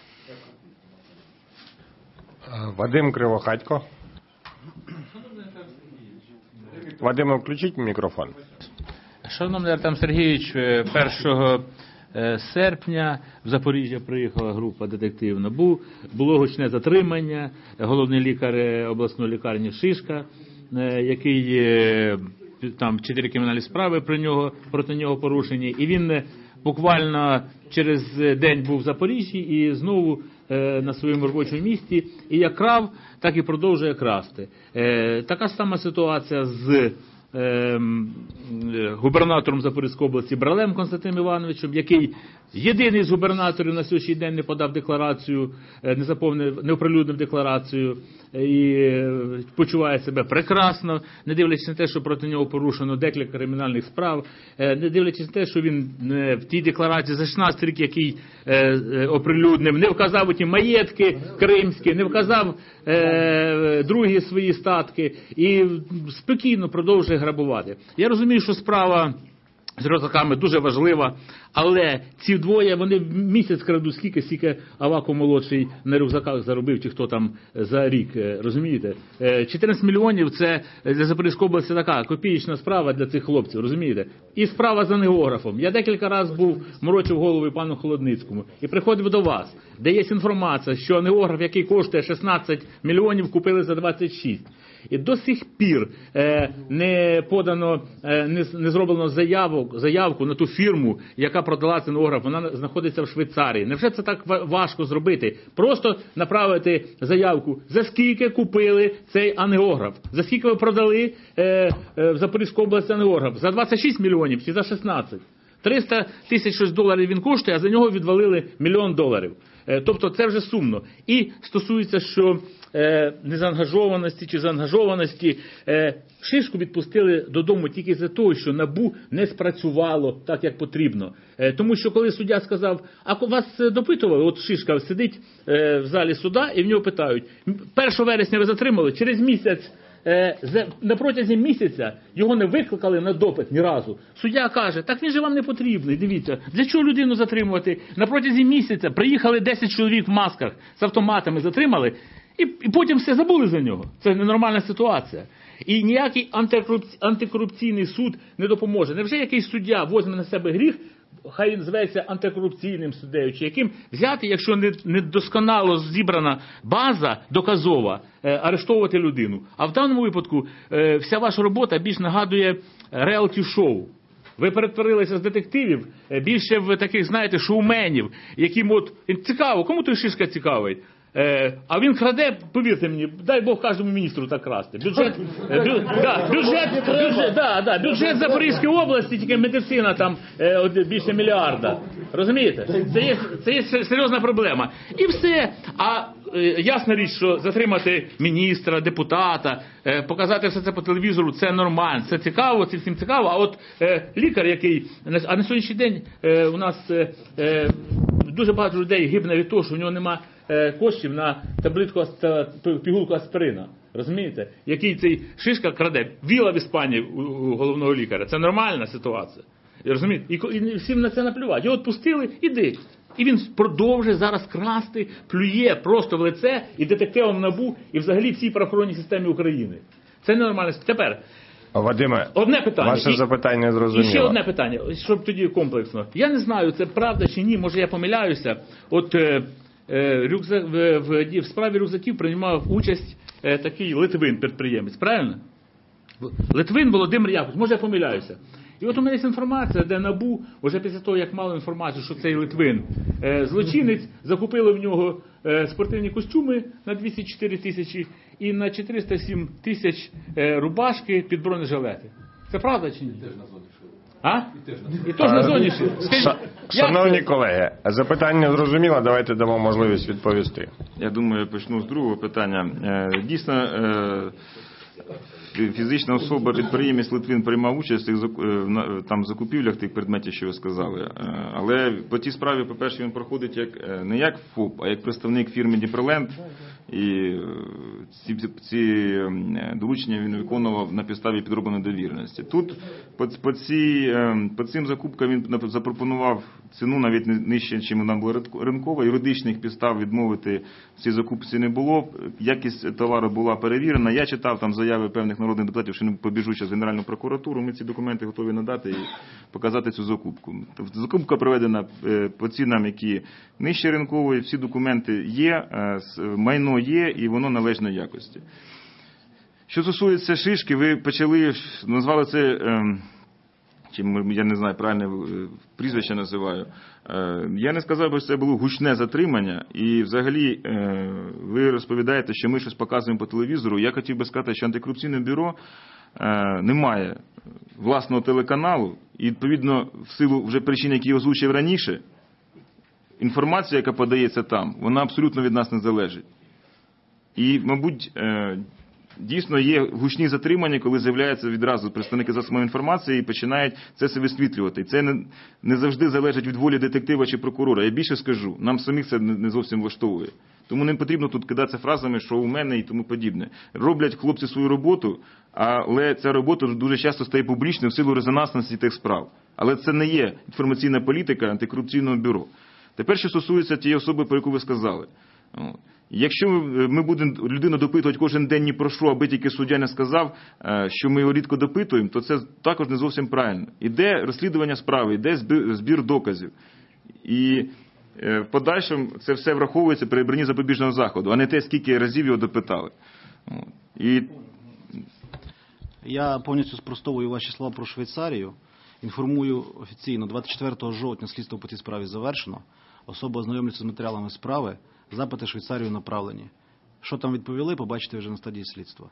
Вадим Кривохатько. Вадиме, включіть мікрофон. Шановний Артем Сергійович, 1 серпня в Запоріжжя приїхала група детективна. Було гучне затримання, головний лікар обласної лікарні Шишка, який там 4 кримінальні справи проти нього порушені, і він буквально через день був в Запоріжжі і знову на своєму робочому місці, і як крав, так і продовжує красти. Така сама ситуація з губернатором Запорізької області Бралем Константином Івановичем, який єдиний з губернаторів на сьогоднішній день не подав декларацію, не оприлюднив декларацію і почуває себе прекрасно, не дивлячись на те, що проти нього порушено декілька кримінальних справ, не дивлячись на те, що він в тій декларації за 16 рік, який оприлюднив, не вказав ті маєтки кримські, не вказав другі свої статки і спокійно продовжує грабувати. Я розумію, що справа з рюкзаками дуже важлива, але ці двоє, вони в місяць крадуть скільки Аваков молодший на рюкзаках заробив, чи хто там за рік, розумієте? 14 мільйонів це для Запорізької області така копієчна справа для цих хлопців, розумієте? І справа за анегографом. Я декілька разів морочив голову пану Холодницькому і приходив до вас, де є інформація, що анегограф, який коштує 16 мільйонів, купили за 26. І до сих пір не подано, не зроблено заявку на ту фірму, яка продала цей анегограф. Вона знаходиться в Швейцарії. Невже це так важко зробити? Просто направити заявку, за скільки купили цей анегограф? За скільки ви продали в Запорізькій області анегограф? За 26 мільйонів чи за 16? 300 тисяч щось доларів він коштує, а за нього відвалили $1 мільйон. Тобто це вже сумно. І стосується, що незаангажованості чи заангажованості, Шишку відпустили додому тільки за того, що НАБУ не спрацювало так, як потрібно. Тому що коли суддя сказав, а вас допитували, от Шишка сидить в залі суда і в нього питають, 1 вересня ви затримали, через місяць, на протязі місяця його не викликали на допит ні разу. Суддя каже, так він же вам не потрібний, дивіться, для чого людину затримувати? На протязі місяця приїхали 10 чоловік в масках з автоматами, затримали, і потім все забули за нього. Це ненормальна ситуація. І ніякий антикорупційний суд не допоможе. Невже якийсь суддя возьме на себе гріх, хай він зветься антикорупційним суддею, чи яким взяти, якщо не досконало зібрана база доказова, арештовувати людину. А в даному випадку вся ваша робота більш нагадує реаліті-шоу. Ви перетворилися з детективів більше в таких, знаєте, шоуменів, яким от цікаво, кому той Шишка цікавий? А він краде, повірте мені, дай Бог кожному міністру так красти. Бюджет Запорізької області, тільки медицина там більше мільярда. Розумієте? Це є серйозна проблема. І все. А ясна річ, що затримати міністра, депутата, показати все це по телевізору, це нормально, це цікаво, це всім цікаво. А от лікар, який, а на сьогоднішній день у нас дуже багато людей гибне від того, що в нього немає коштів на таблетку, пігулку аспирина. Розумієте? Який цей Шишка краде? Віла в Іспанії у головного лікаря. Це нормальна ситуація. Розумієте? І всім на це наплювати. Його відпустили, іди. І він продовжує зараз красти, плює просто в лице і детективом НАБУ, і взагалі всій правоохоронній системі України. Це ненормально. Тепер, Вадиме, одне питання. Ваше запитання зрозуміло. І ще одне питання, щоб тоді комплексно. Я не знаю, це правда чи ні, може я помиляюся. От в справі рюкзаків приймав участь такий Литвин, підприємець, правильно? Литвин Володимир Якович, може я помиляюся. І от у мене є інформація, де НАБУ, вже після того, як мало інформацію, що цей Литвин злочинець, закупили в нього спортивні костюми на 204 тисячі і на 407 тисяч рубашки під бронежилети. Це правда чи ні? Теж на зоні ШИВ. А? І теж на зоні ШИВ. Шановні колеги, запитання зрозуміло, давайте дамо можливість відповісти. Я думаю, я почну з другого питання. Дійсно, фізична особа, підприємець Литвин приймав участь в там закупівлях тих предметів, що ви сказали. Але по тій справі, по-перше, він проходить не як ФОП, а як представник фірми Дніпроленд. І ці доручення він виконував на підставі підробленої довіреності. Тут по цим закупкам він запропонував ціну навіть нижче, ніж вона була ринкова. Юридичних підстав відмовити в цій закупці не було. Якість товару була перевірена. Я читав там заяви певних народних депутатів, що не побіжу зараз в Генеральну прокуратуру. Ми ці документи готові надати і показати цю закупку. Закупка проведена по цінам, які нижче ринкової. Всі документи є, майно є і воно належної якості. Що стосується шишки, ви почали, назвали це, я не знаю, правильне прізвище називаю. Я не сказав, що це було гучне затримання, і взагалі ви розповідаєте, що ми щось показуємо по телевізору. Я хотів би сказати, що антикорупційне бюро не має власного телеканалу, і відповідно в силу вже причин, які я озвучив раніше, інформація, яка подається там, вона абсолютно від нас не залежить. І, мабуть, дійсно є гучні затримання, коли з'являються відразу представники засобів інформації і починають це все висвітлювати. І це не завжди залежить від волі детектива чи прокурора. Я більше скажу, нам самих це не зовсім влаштовує. Тому не потрібно тут кидатися фразами, що у мене і тому подібне. Роблять хлопці свою роботу, але ця робота дуже часто стає публічною в силу резонансності тих справ. Але це не є інформаційна політика антикорупційного бюро. Тепер, що стосується тієї особи, про яку ви сказали. Якщо ми будемо людину допитувати кожен день ні про що, аби тільки суддя не сказав, що ми його рідко допитуємо, то це також не зовсім правильно. Іде розслідування справи, іде збір доказів. І в подальшому це все враховується при обранні запобіжного заходу, а не те, скільки разів його допитали. Я повністю спростовую ваші слова про Швейцарію. Інформую офіційно, 24 жовтня слідство по цій справі завершено. Особа ознайомлюється з матеріалами справи, запити в Швейцарію направлені. Що там відповіли, побачите вже на стадії слідства.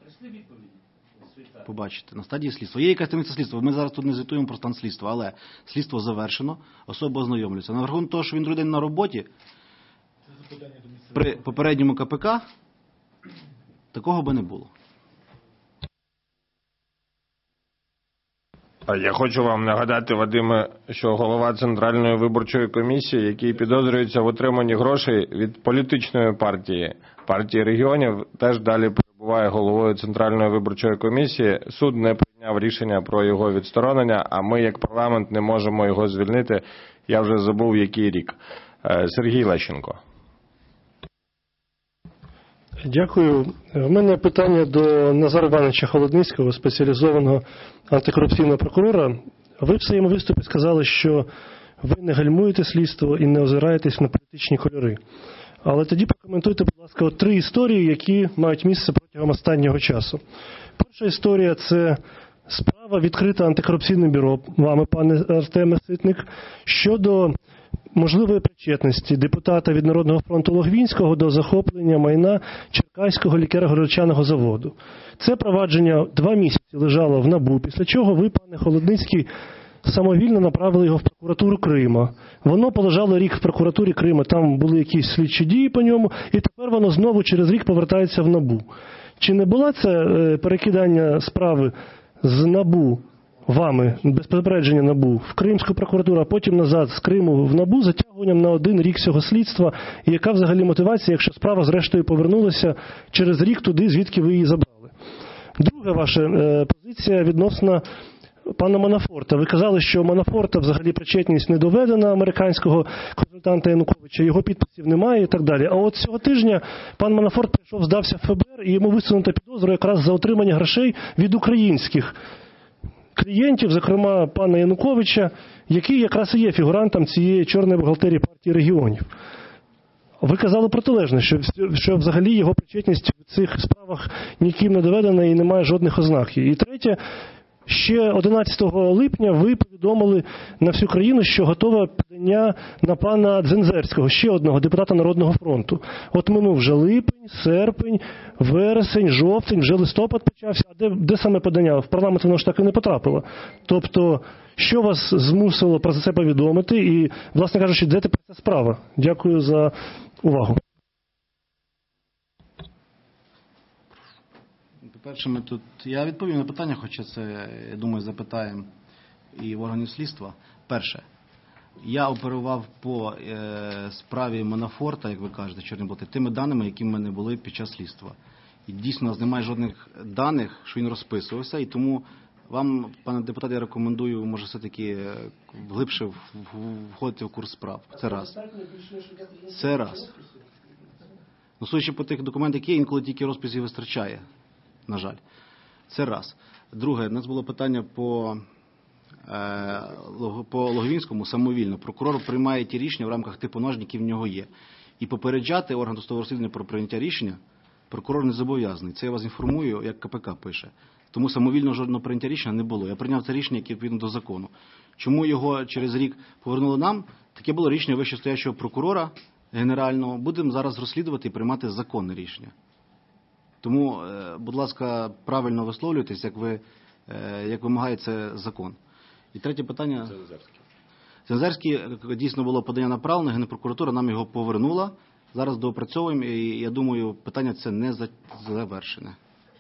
Побачите, на стадії слідства. Є якась таємниця слідства. Ми зараз тут не звітуємо про стан слідства, але слідство завершено, особа ознайомлюється. На рахунок того, що він другий день на роботі, при попередньому КПК такого би не було. Я хочу вам нагадати, Вадиме, що голова Центральної виборчої комісії, який підозрюється в отриманні грошей від політичної партії регіонів, теж далі перебуває головою Центральної виборчої комісії. Суд не прийняв рішення про його відсторонення, а ми, як парламент, не можемо його звільнити. Я вже забув, який рік. Сергій Лещенко. Дякую. У мене питання до Назара Івановича Холодницького, спеціалізованого антикорупційного прокурора. Ви в своєму виступі сказали, що ви не гальмуєте слідство і не озираєтесь на політичні кольори. Але тоді прокоментуйте, будь ласка, 3 історії, які мають місце протягом останнього часу. Перша історія – це справа відкрита антикорупційним бюро, вами, пане Артеме Ситник, щодо можливої причетності депутата від Народного фронту Логвинського до захоплення майна Черкаського лікеро-горілчаного заводу. Це провадження 2 місяці лежало в НАБУ, після чого ви, пане Холодницький, самовільно направили його в прокуратуру Крима. Воно полежало рік в прокуратурі Крима, там були якісь слідчі дії по ньому, і тепер воно знову через рік повертається в НАБУ. Чи не було це перекидання справи з НАБУ вами, без попередження НАБУ, в Кримську прокуратуру, а потім назад з Криму в НАБУ затягуванням на 1 рік цього слідства? І яка взагалі мотивація, якщо справа зрештою повернулася через рік туди, звідки ви її забрали? Друга ваша позиція відносно пана Манафорта. Ви казали, що Манафорта взагалі причетність не доведена американського консультанта Януковича, його підписів немає і так далі. А от цього тижня пан Манафорт прийшов, здався в ФБР, і йому висунута підозра якраз за отримання грошей від українських клієнтів, зокрема пана Януковича, який якраз і є фігурантом цієї чорної бухгалтерії партії регіонів. Ви казали протилежне, що взагалі його причетність в цих справах ніким не доведена і немає жодних ознак. І третє, ще 11 липня ви повідомили на всю країну, що готове подання на пана Дзензерського, ще одного депутата Народного фронту. От минув вже липень, серпень, вересень, жовтень, вже листопад почався. А де саме подання? В парламент воно ж так і не потрапило. Тобто, що вас змусило про це повідомити і, власне кажучи, де тепер ця справа? Дякую за увагу. По-перше, я відповім на питання, хоча це, я думаю, запитаємо і в органів слідства. Перше, я оперував по справі Манафорта, як ви кажете, Чорнобилти, тими даними, які в мене були під час слідства. І дійсно, у нас немає жодних даних, що він розписувався, і тому вам, пане депутат, я рекомендую, може, все-таки глибше входити в курс справ. Це раз. Це раз. Ну, судячи по тих документах, які є, інколи тільки розписів вистачає. На жаль. Це раз. Друге, у нас було питання по Логвинському самовільно. Прокурор приймає ті рішення в рамках тих повноважень, які в нього є. І попереджати орган досудового розслідування про прийняття рішення прокурор не зобов'язаний. Це я вас інформую, як КПК пише. Тому самовільно жодного прийняття рішення не було. Я прийняв це рішення, яке відповідно до закону. Чому його через рік повернули нам? Таке було рішення вищестоящого прокурора генерального. Будемо зараз розслідувати і приймати законне рішення. Тому, будь ласка, правильно висловлюйтесь, як вимагає це закон. І третє питання. Дзензерський, дійсно було подання направлене, Генпрокуратура нам його повернула. Зараз доопрацьовуємо і, я думаю, питання це не завершене.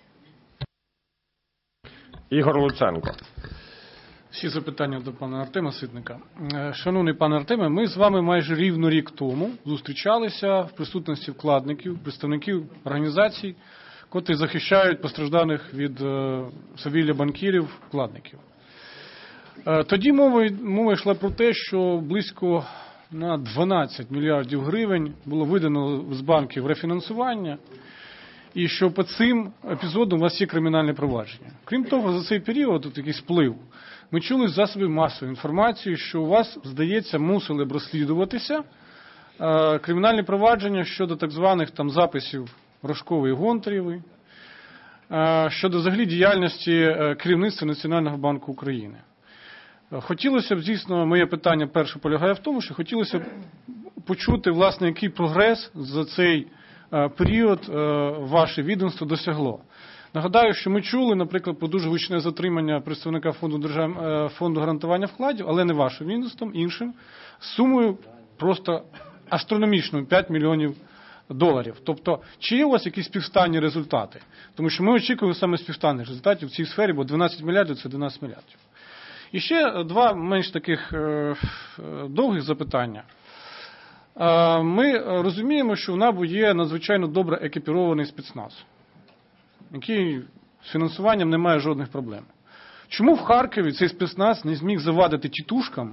Ігор Луценко. Всі запитання до пана Артема Ситника. Шановний пане Артеме, ми з вами майже рівно рік тому зустрічалися в присутності вкладників, представників організацій, котрі захищають постраждалих від свавілля банкірів вкладників. Тоді мова йшла про те, що близько на 12 мільярдів гривень було видано з банків рефінансування, і що по цим епізодам у вас є кримінальне провадження. Крім того, за цей період, от якийсь вплив, ми чули з засобів масової інформації, що у вас, здається, мусили б розслідуватися кримінальні провадження щодо так званих там записів Рожкової і Гонтарєвої, щодо взагалі діяльності керівництва Національного банку України. Хотілося б, звісно, моє питання перше полягає в тому, що хотілося б почути, власне, який прогрес за цей період ваше відомство досягло. Нагадаю, що ми чули, наприклад, про дуже гучне затримання представника фонду гарантування вкладів, але не вашим відомством, іншим, з сумою просто астрономічною – 5 мільйонів доларів. Тобто, чи є у вас якісь співстанні результати? Тому що ми очікуємо саме співстанних результатів в цій сфері, бо 12 мільярдів – це 12 мільярдів. І ще два менш таких довгих запитання. Ми розуміємо, що в НАБУ є надзвичайно добре екіпірований спецназ, який з фінансуванням не має жодних проблем. Чому в Харкові цей спецназ не зміг завадити тітушкам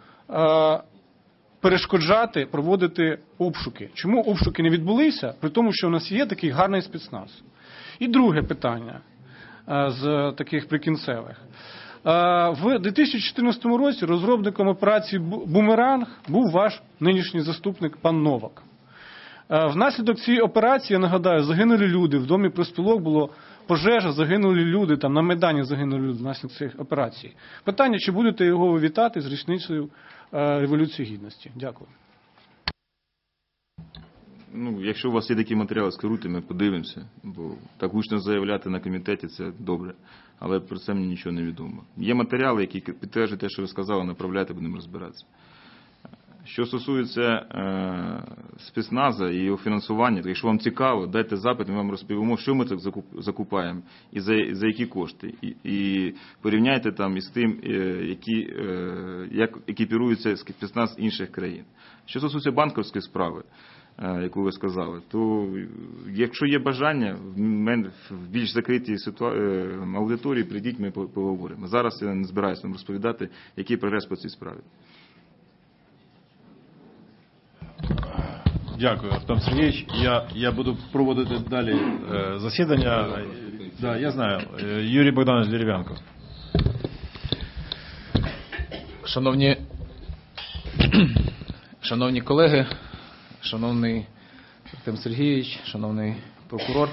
перешкоджати, проводити обшуки? Чому обшуки не відбулися, при тому, що у нас є такий гарний спецназ? І друге питання з таких прикінцевих. В 2014 році розробником операції «Бумеранг» був ваш нинішній заступник пан Новак. Внаслідок цієї операції, я нагадаю, загинули люди, в домі профспілок було пожежа, загинули люди, там на Майдані загинули люди внаслідок цих операцій. Питання, чи будете його вітати з річницею Революції Гідності? Дякую. Ну, якщо у вас є такі матеріали, скеруйте, ми подивимося, бо так гучно заявляти на комітеті – це добре, але про це мені нічого не відомо. Є матеріали, які підтверджують те, що ви сказали, направляйте, будемо розбиратися. Що стосується спецназу і його фінансування, то якщо вам цікаво, дайте запит, ми вам розповімо, що ми так закупаємо і за які кошти. І порівняйте там із тим, як екіпірується спецназ інших країн. Що стосується банківської справи, яку ви сказали, то якщо є бажання в більш закритій аудиторії, прийдіть, ми поговоримо. Зараз я не збираюся вам розповідати, який прогрес по цій справі. Дякую, Артем Сергійович. Я буду проводити далі засідання. Да, я знаю. Юрій Богданович Дерев'янко. Шановні колеги, шановний Артем Сергійович, шановний прокурор.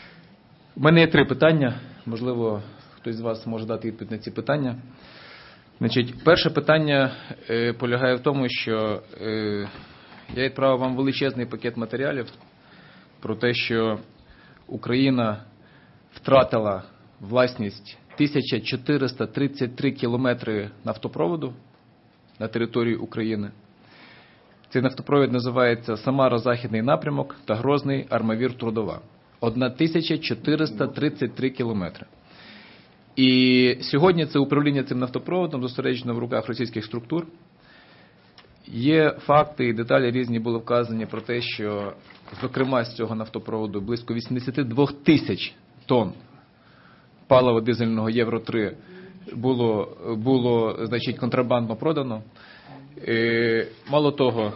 У мене є 3 питання. Можливо, хтось з вас може дати відповідь на ці питання. Значить, перше питання полягає в тому, що я відправив вам величезний пакет матеріалів про те, що Україна втратила власність 1433 кілометри нафтопроводу на території України. Цей нафтопровід називається Самара-Західний напрямок та Грозний Армавір-Трудова. 1433 кілометри. І сьогодні це управління цим нафтопроводом зосереджено в руках російських структур. Є факти і деталі різні були вказані про те, що, зокрема, з цього нафтопроводу близько 82 тисяч тонн палива дизельного Євро-3 було значить, контрабандно продано. Мало того,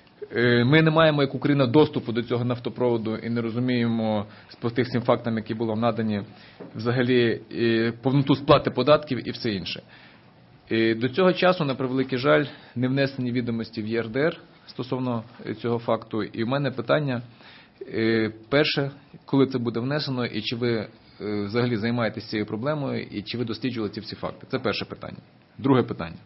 ми не маємо, як Україна, доступу до цього нафтопроводу і не розуміємо по тих всім фактам, які були надані, взагалі повноту сплати податків і все інше. До цього часу, на превеликий жаль, не внесені відомості в ЄРДР стосовно цього факту. І в мене питання, перше, коли це буде внесено, і чи ви взагалі займаєтесь цією проблемою, і чи ви досліджували ці всі факти? Це перше питання. Друге питання.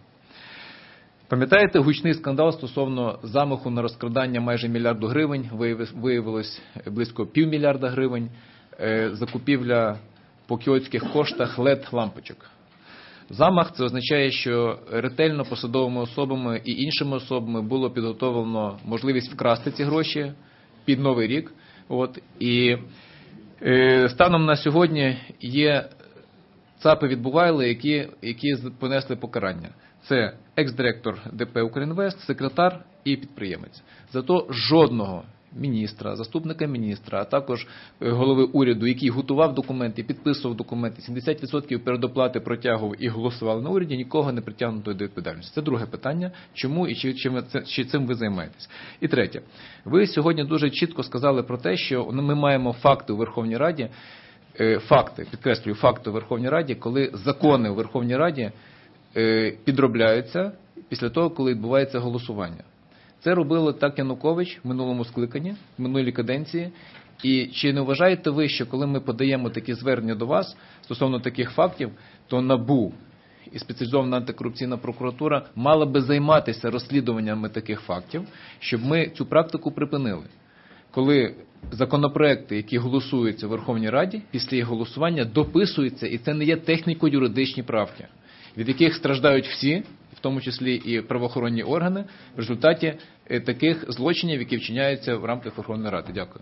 Пам'ятаєте гучний скандал стосовно замаху на розкрадання майже $1 мільярд гривень, виявилось близько $500 мільярда гривень, закупівля по кіотських коштах LED-лампочок. Замах – це означає, що ретельно посадовими особами і іншими особами було підготовлено можливість вкрасти ці гроші під Новий рік. І станом на сьогодні є ЦАПи відбували, які понесли покарання. Це екс-директор ДП «Укрінвест», секретар і підприємець. Зато жодного міністра, заступника міністра, а також голови уряду, який готував документи, підписував документи, 70% передоплати протягував і голосував на уряді, нікого не притягнуто до відповідальності. Це друге питання. Чому і чи цим ви займаєтесь? І третє. Ви сьогодні дуже чітко сказали про те, що ми маємо факти у Верховній Раді, підкреслюю, факти у Верховній Раді, коли закони у Верховній Раді підробляються після того, коли відбувається голосування. Це робили так Янукович в минулому скликанні, в минулій каденції. І чи не вважаєте ви, що коли ми подаємо такі звернення до вас стосовно таких фактів, то НАБУ і спеціалізована антикорупційна прокуратура мала би займатися розслідуваннями таких фактів, щоб ми цю практику припинили? Коли законопроекти, які голосуються в Верховній Раді, після їх голосування дописуються, і це не є техніко-юридичні правки, від яких страждають всі, в тому числі і правоохоронні органи, в результаті таких злочинів, які вчиняються в рамках Верховної Ради. Дякую.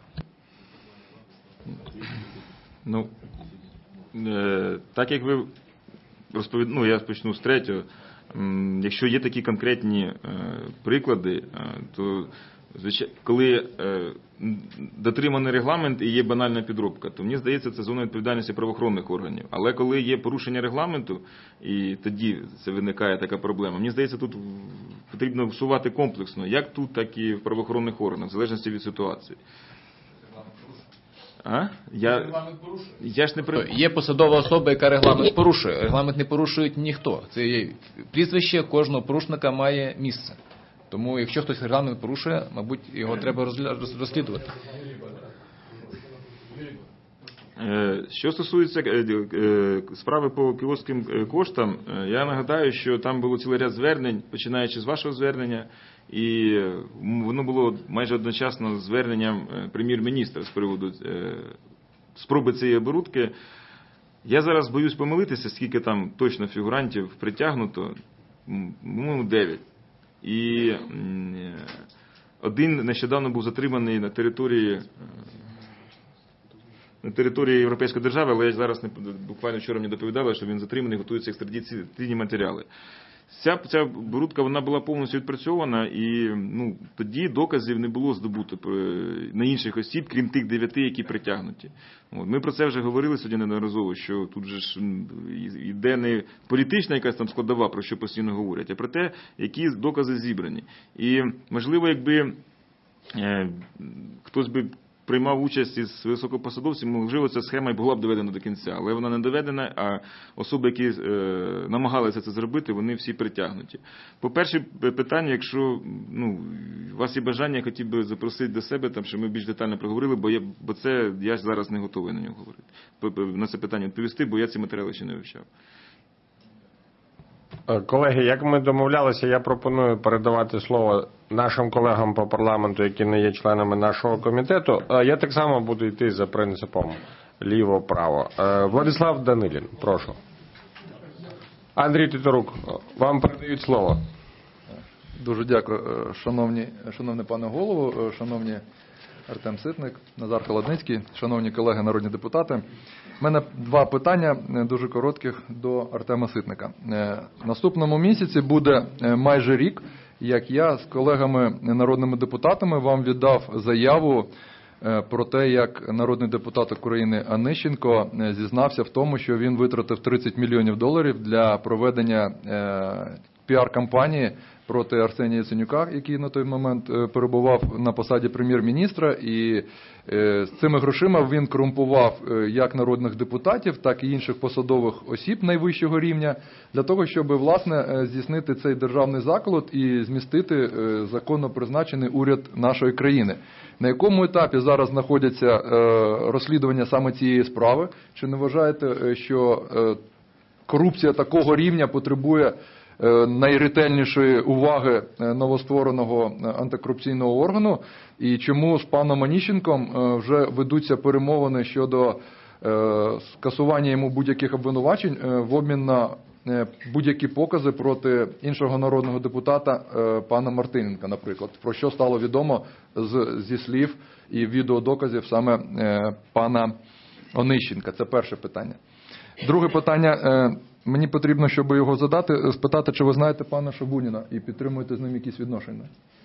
Так як ви розповіли, я почну з третього. Якщо є такі конкретні приклади, то коли дотриманий регламент і є банальна підробка, то мені здається, це зона відповідальності правоохоронних органів. Але коли є порушення регламенту, і тоді це виникає така проблема, мені здається, тут потрібно всувати комплексно, як тут, так і в правоохоронних органах, в залежності від ситуації. Є посадова особа, яка регламент порушує. Регламент не порушує ніхто. Це є прізвище кожного порушника має місце. Тому, якщо хтось регламент порушує, мабуть, його треба розслідувати. Що стосується справи по кіотським коштам, я нагадаю, що там було цілий ряд звернень, починаючи з вашого звернення, і воно було майже одночасно з зверненням прем'єр-міністра з приводу спроби цієї оборудки. Я зараз боюсь помилитися, скільки там точно фігурантів притягнуто, по-моєму, 9. І один нещодавно був затриманий на території Європейської держави, але я зараз буквально вчора мені доповідали, що він затриманий, готуються екстрадиційні матеріали. Ця оборудка, вона була повністю відпрацьована, і тоді доказів не було здобуто на інших осіб, крім тих 9, які притягнуті. Ми про це вже говорили сьогодні неодноразово, що тут же ж йде не політична якась там складова, про що постійно говорять, а про те, які докази зібрані. І, можливо, якби хтось би приймав участь із високопосадовців, можливо, ця схема і була б доведена до кінця, але вона не доведена, а особи, які намагалися це зробити, вони всі притягнуті. По перше питання, якщо у вас є бажання, я хотів би запросити до себе, щоб ми більш детально проговорили, бо це я зараз не готовий на нього говорити. На це питання відповісти, бо я ці матеріали ще не вивчав. Колеги, як ми домовлялися, я пропоную передавати слово нашим колегам по парламенту, які не є членами нашого комітету. Я так само буду йти за принципом ліво-право. Владислав Данилін, прошу. Андрій Титарук, вам передають слово. Дуже дякую, шановний пане голово, шановні Артем Ситник, Назар Холодницький, шановні колеги народні депутати. У мене два питання дуже коротких до Артема Ситника. В наступному місяці буде майже рік, як я з колегами народними депутатами вам віддав заяву про те, як народний депутат України Онищенко зізнався в тому, що він витратив $30 мільйонів для проведення піар-кампанії проти Арсенія Яценюка, який на той момент перебував на посаді прем'єр-міністра, і з цими грошима він корумпував як народних депутатів, так і інших посадових осіб найвищого рівня, для того, щоб, власне, здійснити цей державний заколот і змістити законно призначений уряд нашої країни. На якому етапі зараз знаходяться розслідування саме цієї справи? Чи не вважаєте, що корупція такого рівня потребує найретельнішої уваги новоствореного антикорупційного органу, і чому з паном Онищенком вже ведуться перемовини щодо скасування йому будь-яких обвинувачень в обмін на будь-які покази проти іншого народного депутата пана Мартиненка, наприклад, про що стало відомо зі слів і відеодоказів саме пана Онищенка. Це перше питання. Друге питання. Мені потрібно, щоб його спитати, чи ви знаєте пана Шабуніна і підтримуєте з ним якісь відношення?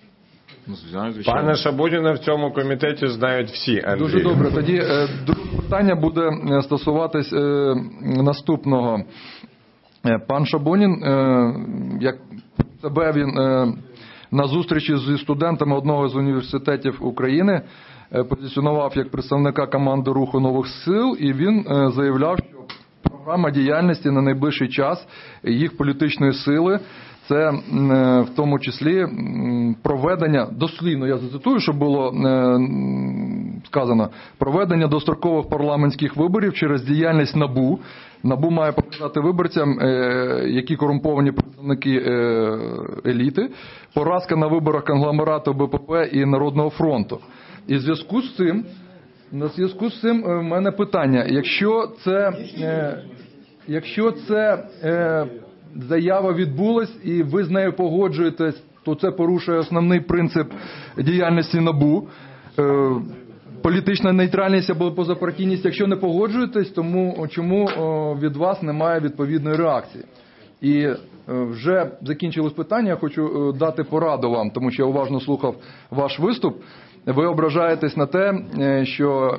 Пана Шабуніна в цьому комітеті знають всі, Андрій. Дуже добре. Тоді друге питання буде стосуватись наступного. Пан Шабунін, як себе він на зустрічі зі студентами одного з університетів України позиціонував як представника команди Руху нових сил, і він заявляв, що програма діяльності на найближчий час їх політичної сили – це в тому числі проведення, дослівно я зацитую, щоб було сказано, проведення дострокових парламентських виборів через діяльність НАБУ. НАБУ має показати виборцям, які корумповані представники еліти, поразка на виборах конгломерату БПП і Народного фронту. І в зв'язку з цим в мене питання. Якщо це заява відбулась і ви з нею погоджуєтесь, то це порушує основний принцип діяльності НАБУ. Політична нейтральність або позапартійність. Якщо не погоджуєтесь, тому чому від вас немає відповідної реакції? І вже закінчилось питання, я хочу дати пораду вам, тому що я уважно слухав ваш виступ. Ви ображаєтесь на те, що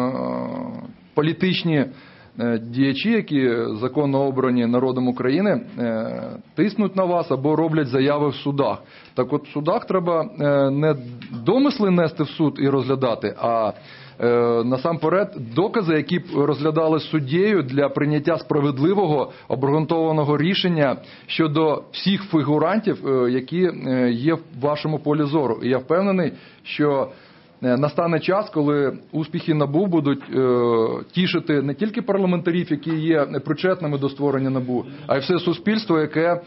політичні діячі, які законно обрані народом України, тиснуть на вас або роблять заяви в судах. Так от в судах треба не домисли нести в суд і розглядати, а насамперед докази, які б розглядали суддєю для прийняття справедливого, обґрунтованого рішення щодо всіх фігурантів, які є в вашому полі зору. І я впевнений, що настане час, коли успіхи НАБУ будуть тішити не тільки парламентарів, які є причетними до створення НАБУ, а й все суспільство, яке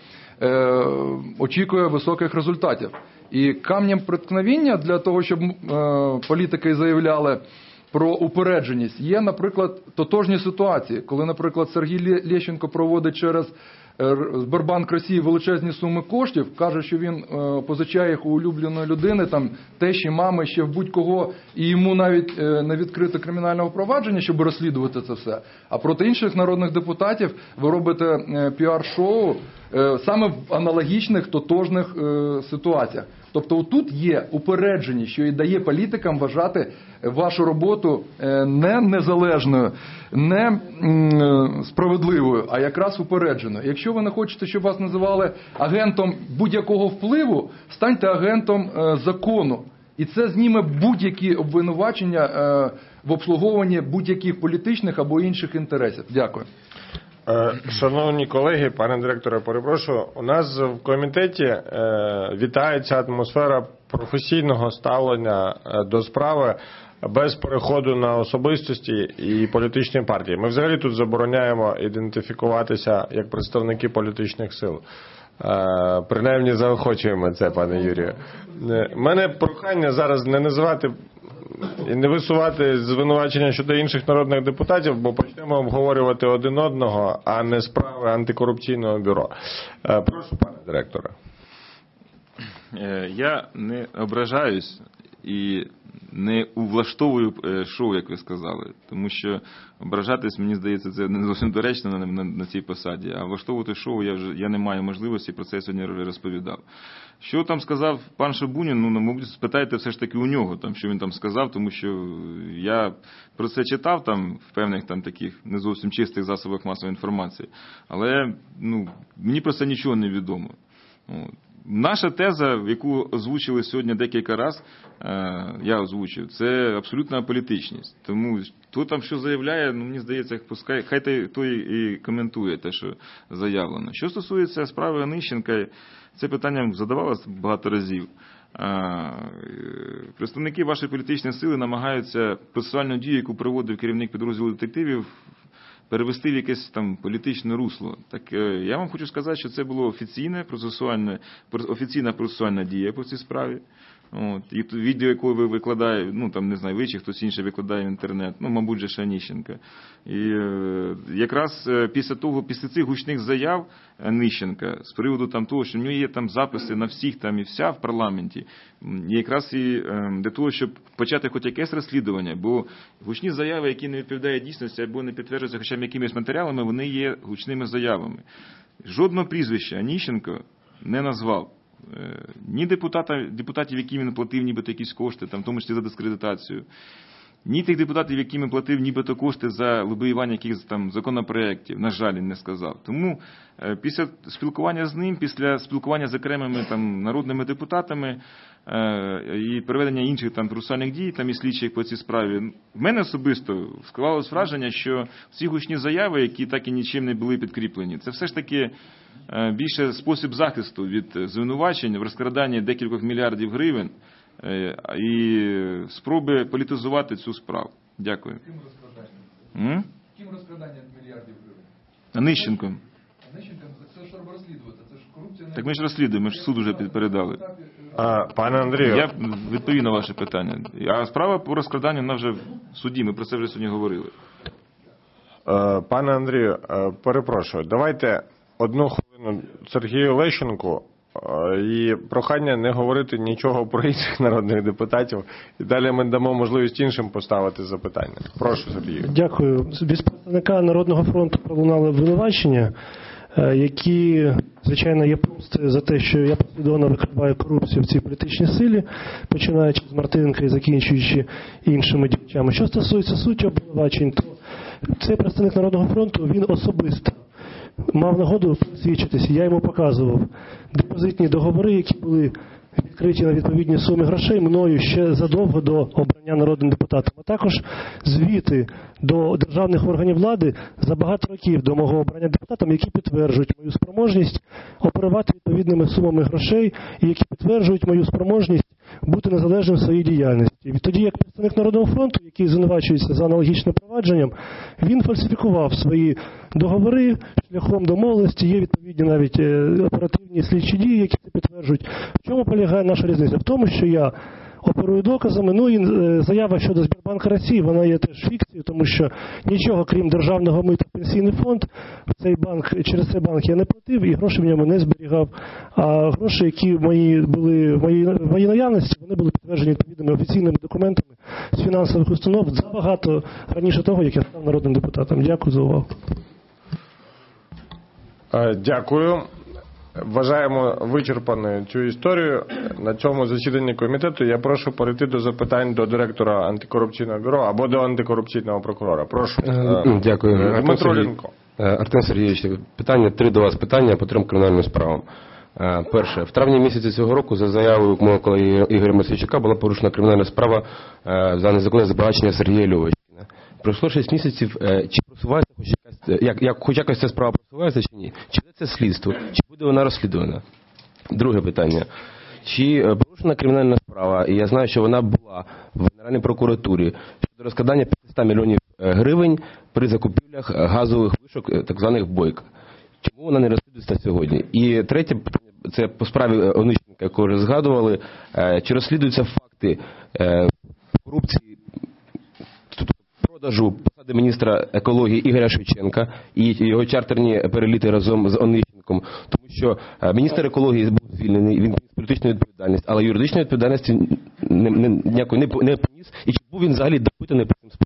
очікує високих результатів. І камнем преткновення для того, щоб політики заявляли про упередженість, є, наприклад, тотожні ситуації, коли, наприклад, Сергій Лещенко проводить через Сбербанк Росії величезні суми коштів, каже, що він позичає їх у улюбленої людини, там, тещі, мами, ще в будь-кого, і йому навіть не відкрито кримінального провадження, щоб розслідувати це все. А проти інших народних депутатів ви робите піар-шоу саме в аналогічних, тотожних ситуаціях. Тобто отут є упередження, що і дає політикам вважати вашу роботу не незалежною, не справедливою, а якраз упередженою. Якщо ви не хочете, щоб вас називали агентом будь-якого впливу, станьте агентом закону. І це зніме будь-які обвинувачення в обслуговуванні будь-яких політичних або інших інтересів. Дякую. Шановні колеги, пане директоре, перепрошую, у нас в комітеті вітається атмосфера професійного ставлення до справи. без переходу на особистості і політичні партії. Ми взагалі тут забороняємо ідентифікуватися як представники політичних сил. Принаймні заохочуємо це, пане Юрію. У мене прохання зараз не називати і не висувати звинувачення щодо інших народних депутатів, бо почнемо обговорювати один одного, а не справи антикорупційного бюро. Прошу, пане директоре. Я не ображаюсь і не увлаштовую шоу, як ви сказали. Тому що ображатись, мені здається, це не зовсім доречно на цій посаді. А влаштовувати шоу я не маю можливості, про це я сьогодні розповідав. Що там сказав пан Шабунін, мабуть, спитайте все ж таки у нього, що він там сказав, тому що я про це читав в певних таких не зовсім чистих засобах масової інформації. Але мені про це нічого не відомо. Наша теза, яку озвучили сьогодні декілька разів, я озвучив, це абсолютна політичність. Тому хто там що заявляє, мені здається, хай той і коментує те, що заявлено. Що стосується справи Онищенка, це питання задавалося багато разів. Представники вашої політичної сили намагаються процесуальну дію, яку проводив керівник підрозділу детективів, перевести в якесь політичне русло. Так я вам хочу сказати, що це була офіційна процесуальна дія по цій справі. І відео, яке ви викладаєте, не знаю, ви чи хтось інший викладає в інтернет, мабуть, же Онищенка. І якраз після цих гучних заяв Онищенка, з приводу того, що в нього є записи на всіх і вся в парламенті, і якраз і для того, щоб почати хоч якесь розслідування, бо гучні заяви, які не відповідають дійсності або не підтверджуються хоча б якимись матеріалами, вони є гучними заявами. Жодного прізвища Онищенко не назвав. Ні депутатів, яким він платив нібито якісь кошти, в тому числі за дискредитацію, ні тих депутатів, яким він платив нібито кошти за лобіювання якихось законопроєктів, на жаль, він не сказав. Тому після спілкування з ним, після спілкування з окремими народними депутатами і проведення інших процесуальних дій і слідчих по цій справі, в мене особисто склалось враження, що ці гучні заяви, які так і нічим не були підкріплені, це все ж таки більше спосіб захисту від звинувачень в розкраданні декількох мільярдів гривень і спроби політизувати цю справу. Дякую. Ким розкрадання мільярдів гривень? Онищенком. Онищенком? Це ж треба розслідувати. Це ж корупція. Так ми ж розслідуємо, ми ж суд уже передали. Пане Андрію. Я відповів на ваше питання. А справа по розкраданню, вона вже в суді, ми про це вже сьогодні говорили. Пане Андрію, перепрошую, давайте одну хвилину Сергію Лещенку і прохання не говорити нічого про інших народних депутатів. І далі ми дамо можливість іншим поставити запитання. Прошу, Сергію. Дякую. Від представника Народного фронту пролунали обвинувачення, які, звичайно, є помстою за те, що я послідовно викриваю корупцію в цій політичній силі, починаючи з Мартиненка і закінчуючи іншими діячами. Що стосується суті обвинувачень, то цей представник Народного фронту, він особисто мав нагоду свідчитися, я йому показував депозитні договори, які були відкриті на відповідні суми грошей мною ще задовго до обрання народним депутатом, а також звіти до державних органів влади за багато років до мого обрання депутатом, які підтверджують мою спроможність оперувати відповідними сумами грошей і які підтверджують мою спроможність бути незалежним в своїй діяльності. І тоді, як представник Народного фронту, який звинувачується за аналогічним провадженням, він фальсифікував свої договори шляхом домовленості, є відповідні навіть оперативні слідчі дії, які це підтверджують. В чому полягає наша різниця? В тому, що я оперую доказами, і заява щодо Сбербанка Росії, вона є теж фікцією, тому що нічого, крім державного мита в пенсійний фонд, через цей банк я не платив і гроші в ньому не зберігав. А гроші, які були в моїй наявності, вони були підтверджені відповідними офіційними документами з фінансових установ забагато раніше того, як я став народним депутатом. Дякую за увагу. Дякую. Вважаємо вичерпаною цю історію. На цьому засіданні комітету я прошу перейти до запитань до директора антикорупційного бюро або до антикорупційного прокурора. Прошу. Дякую. Дмитро Лінко. Артем Сергійович, три до вас питання по 3 кримінальним справам. Перше. В травні місяці цього року за заявою мого колеги Ігоря Мосійчука була порушена кримінальна справа за незаконне збагачення Сергія Льовочкіна. Пройшло 6 місяців. Чи просувається хоч якось ця справа просувається чи ні? Чи буде це слідство? Чи буде вона розслідувана? Друге питання. Чи порушена кримінальна справа справа, і я знаю, що вона була в Генеральній прокуратурі щодо розкрадання 500 мільйонів гривень при закупівлях газових вишок, так званих «Бойко». Чому вона не розслідується сьогодні? І третє питання, це по справі Онищенка, яку вже згадували. Чи розслідуються факти корупції, продажу посади міністра екології Ігоря Шевченка і його чартерні переліти разом з Онищенком? Тому що міністр екології був звільнений, він поніс політичну відповідальність, але юридичної відповідальності ніякої не поніс. І чи був він взагалі допитаний по цим справам?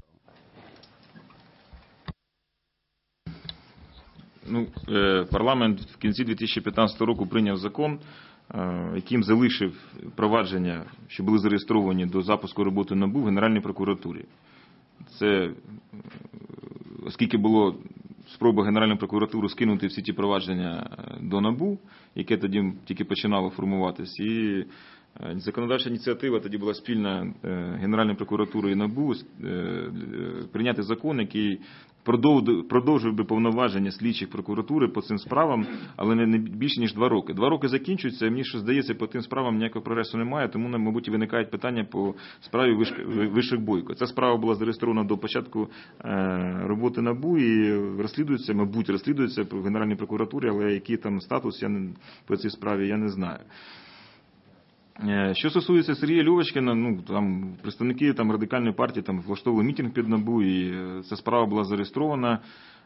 Парламент в кінці 2015 року прийняв закон, яким залишив провадження, що були зареєстровані до запуску роботи НАБУ в Генеральній прокуратурі. Це, оскільки було спроба Генеральної прокуратури скинути всі ті провадження до НАБУ, яке тоді тільки починало формуватись, і законодавча ініціатива тоді була спільна Генеральної прокуратури і НАБУ, прийняти закон, який продовжив би повноваження слідчих прокуратури по цим справам, але не більше, ніж 2 роки. 2 роки закінчуються, і мені що здається, по тим справам ніякого прогресу немає, тому, мабуть, виникають питання по справі вишок «Бойко». Ця справа була зареєстрована до початку роботи НАБУ і розслідується, мабуть, розслідується в Генеральній прокуратурі, але який там статус по цій справі, я не знаю. Що стосується Сергія Льовочкіна, там представники Радикальної партії влаштовували мітинг під НАБУ, і ця справа була зареєстрована.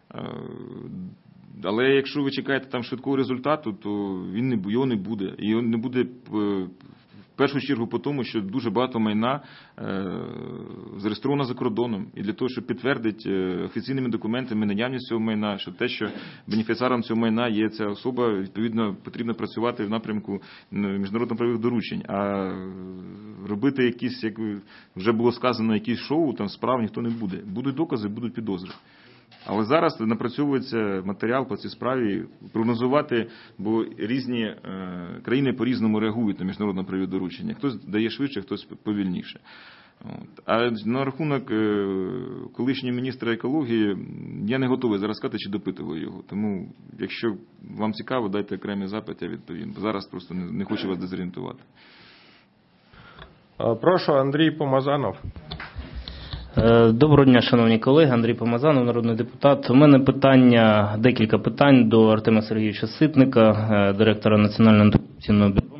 Але якщо ви чекаєте швидкого результату, то його не буде. І його не буде в першу чергу по тому, що дуже багато майна зареєстровано за кордоном. І для того, щоб підтвердити офіційними документами наявність цього майна, що те, що бенефіціаром цього майна є ця особа, відповідно, потрібно працювати в напрямку міжнародно-правових доручень. А робити якісь, як вже було сказано, якісь шоу, справ ніхто не буде. Будуть докази, будуть підозри. Але зараз напрацьовується матеріал по цій справі, прогнозувати, бо різні країни по-різному реагують на міжнародно-правові доручення. Хтось дає швидше, хтось повільніше. А на рахунок колишнього міністра екології, я не готовий зараз сказати, чи допитували його. Тому, якщо вам цікаво, дайте окремий запит, я відповім. Зараз просто не хочу вас дезорієнтувати. Прошу, Андрій Помазанов. Доброго дня, шановні колеги. Андрій Помазанов, народний депутат. У мене декілька питань до Артема Сергійовича Ситника, директора Національного антикорупційного бюро.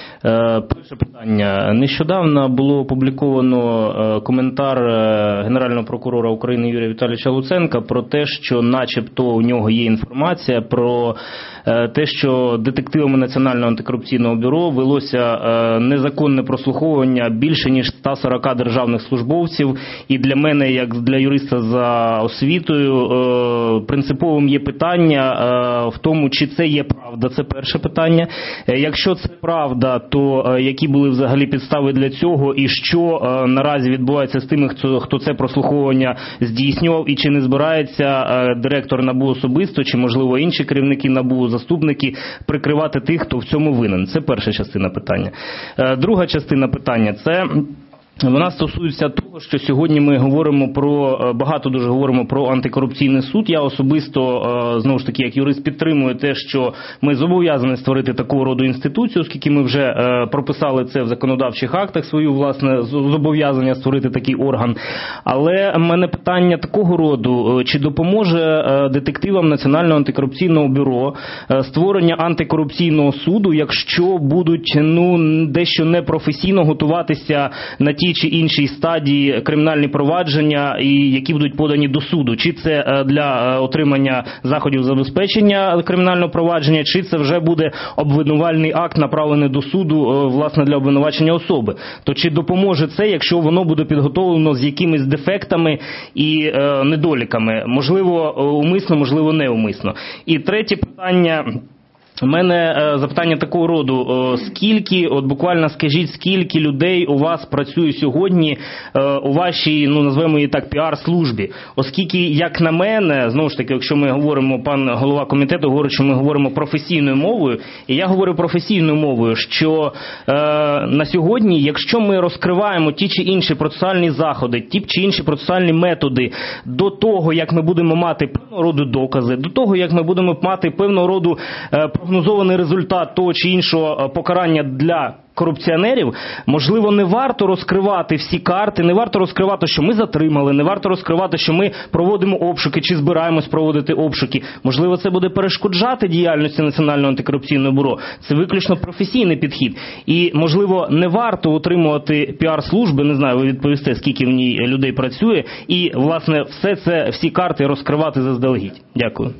Перше питання. Нещодавно було опубліковано коментар Генерального прокурора України Юрія Віталійовича Луценка про те, що начебто у нього є інформація про те, що детективами Національного антикорупційного бюро велося незаконне прослуховування більше ніж 140 державних службовців. І для мене, як для юриста за освітою, принциповим є питання в тому, чи це є правда. Це перше питання. Якщо це правда, то які були взагалі підстави для цього і що наразі відбувається з тими, хто це прослуховування здійснював, і чи не збирається директор НАБУ особисто, чи можливо інші керівники НАБУ, заступники, прикривати тих, хто в цьому винен. Це перша частина питання. Друга частина питання – це вона стосується того, що сьогодні ми багато дуже говоримо про антикорупційний суд. Я особисто, знову ж таки, як юрист, підтримую те, що ми зобов'язані створити такого роду інституцію, оскільки ми вже прописали це в законодавчих актах, свою, власне, зобов'язання створити такий орган. Але в мене питання такого роду, чи допоможе детективам Національного антикорупційного бюро створення антикорупційного суду, якщо будуть дещо непрофесійно готуватися на ті чи іншій стадії кримінальні провадження, і які будуть подані до суду. Чи це для отримання заходів забезпечення кримінального провадження, чи це вже буде обвинувальний акт, направлений до суду, власне, для обвинувачення особи. То чи допоможе це, якщо воно буде підготовлено з якимись дефектами і недоліками? Можливо, умисно, можливо, неумисно. І третє питання. У мене запитання такого роду. Буквально скажіть, скільки людей у вас працює сьогодні у вашій, назвемо її так, піар-службі? Оскільки, як на мене, знову ж таки, якщо ми говоримо, пан голова комітету говорить, що ми говоримо професійною мовою, і я говорю професійною мовою, що на сьогодні, якщо ми розкриваємо ті чи інші процесуальні заходи, ті чи інші процесуальні методи до того, як ми будемо мати певного роду докази, до того, як ми будемо мати певного роду прогнозований результат того чи іншого покарання для корупціонерів, можливо, не варто розкривати всі карти, не варто розкривати, що ми затримали, не варто розкривати, що ми проводимо обшуки чи збираємось проводити обшуки. Можливо, це буде перешкоджати діяльності Національного антикорупційного бюро. Це виключно професійний підхід. І, можливо, не варто утримувати піар-служби, не знаю, ви відповісте, скільки в ній людей працює, і, власне, всі карти розкривати заздалегідь. Дякую.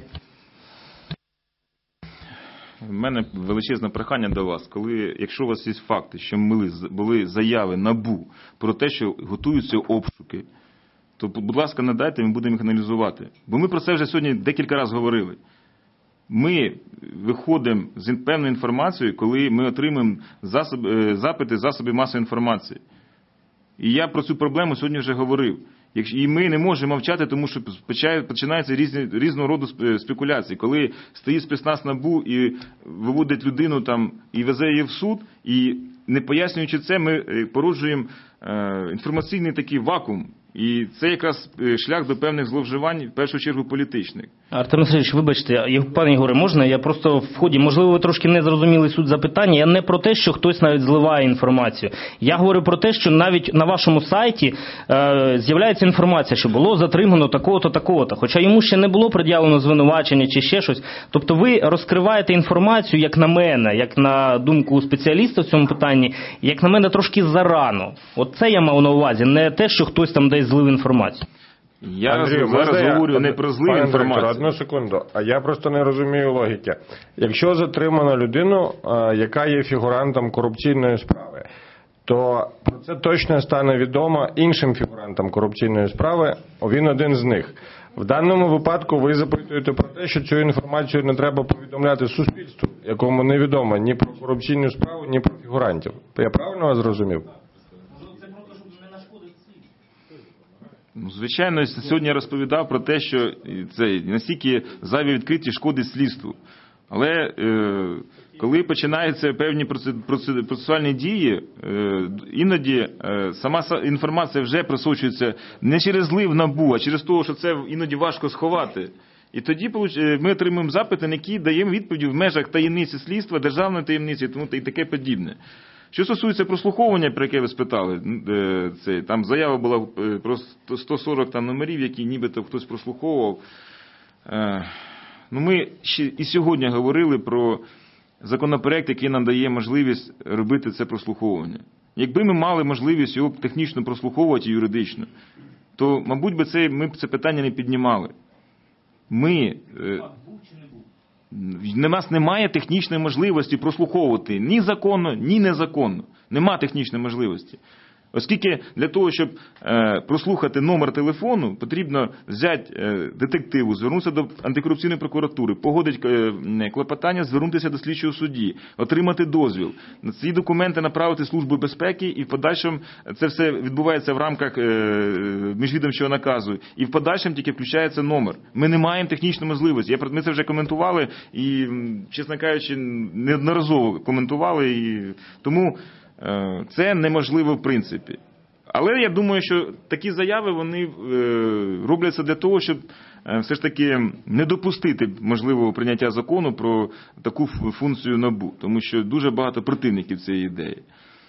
У мене величезне прохання до вас, якщо у вас є факти, що були заяви НАБУ про те, що готуються обшуки, то, будь ласка, надайте, ми будемо їх аналізувати. Бо ми про це вже сьогодні декілька разів говорили. Ми виходимо з певною інформацією, коли ми отримуємо запити засобів масової інформації. І я про цю проблему сьогодні вже говорив. І ми не можемо мовчати, тому що починаються різного роду спекуляції. Коли стоїть спецназ НАБУ і виводить людину там, і везе її в суд, і не пояснюючи це, ми породжуємо інформаційний такий вакуум. І це якраз шлях до певних зловживань, в першу чергу політичних. Артем Сергійович, вибачте, пане Ігоре, можна? Я просто в ході, можливо, ви трошки не зрозуміли суть запитання. Я не про те, що хтось навіть зливає інформацію. Я говорю про те, що навіть на вашому сайті з'являється інформація, що було затримано такого-то, такого-то. Хоча йому ще не було пред'явлено звинувачення чи ще щось. Тобто ви розкриваєте інформацію, як на мене, як на думку спеціаліста в цьому питанні, як на мене, трошки зарано. От це я мав на увазі, не те, що хтось там десь злив інформацію. Я зараз говорю не про злив інформацію. Одну секунду. А я просто не розумію логіки. Якщо затримано людину, яка є фігурантом корупційної справи, то про це точно стане відомо іншим фігурантам корупційної справи, він один з них. В даному випадку ви запитуєте про те, що цю інформацію не треба повідомляти суспільству, якому невідомо ні про корупційну справу, ні про фігурантів. Я правильно вас зрозумів? Звичайно, сьогодні я розповідав про те, що це настільки зайві відкриті шкодить слідству. Але коли починаються певні процесуальні дії, іноді сама інформація вже просочується не через злив НАБУ, а через те, що це іноді важко сховати. І тоді ми отримуємо запити, на які даємо відповіді в межах таємниці слідства, державної таємниці і таке подібне. Що стосується прослуховування, про яке ви спитали, там заява була про 140 там номерів, які нібито хтось прослуховував. Ми і сьогодні говорили про законопроект, який нам дає можливість робити це прослуховування. Якби ми мали можливість його технічно прослуховувати юридично, то, мабуть, ми б це питання не піднімали. У нас немає технічної можливості прослуховувати ні законно, ні незаконно. Нема технічної можливості. Оскільки для того, щоб прослухати номер телефону, потрібно взяти детективу, звернутися до антикорупційної прокуратури, погодити клопотання, звернутися до слідчого судді, отримати дозвіл. Ці документи направити в Службу безпеки, і в подальшому це все відбувається в рамках міжвідомчого наказу. І в подальшому тільки включається номер. Ми не маємо технічної можливості. Ми це вже коментували і, чесно кажучи, неодноразово коментували. І тому це неможливо в принципі. Але я думаю, що такі заяви, вони робляться для того, щоб все ж таки не допустити можливого прийняття закону про таку функцію НАБУ. Тому що дуже багато противників цієї ідеї.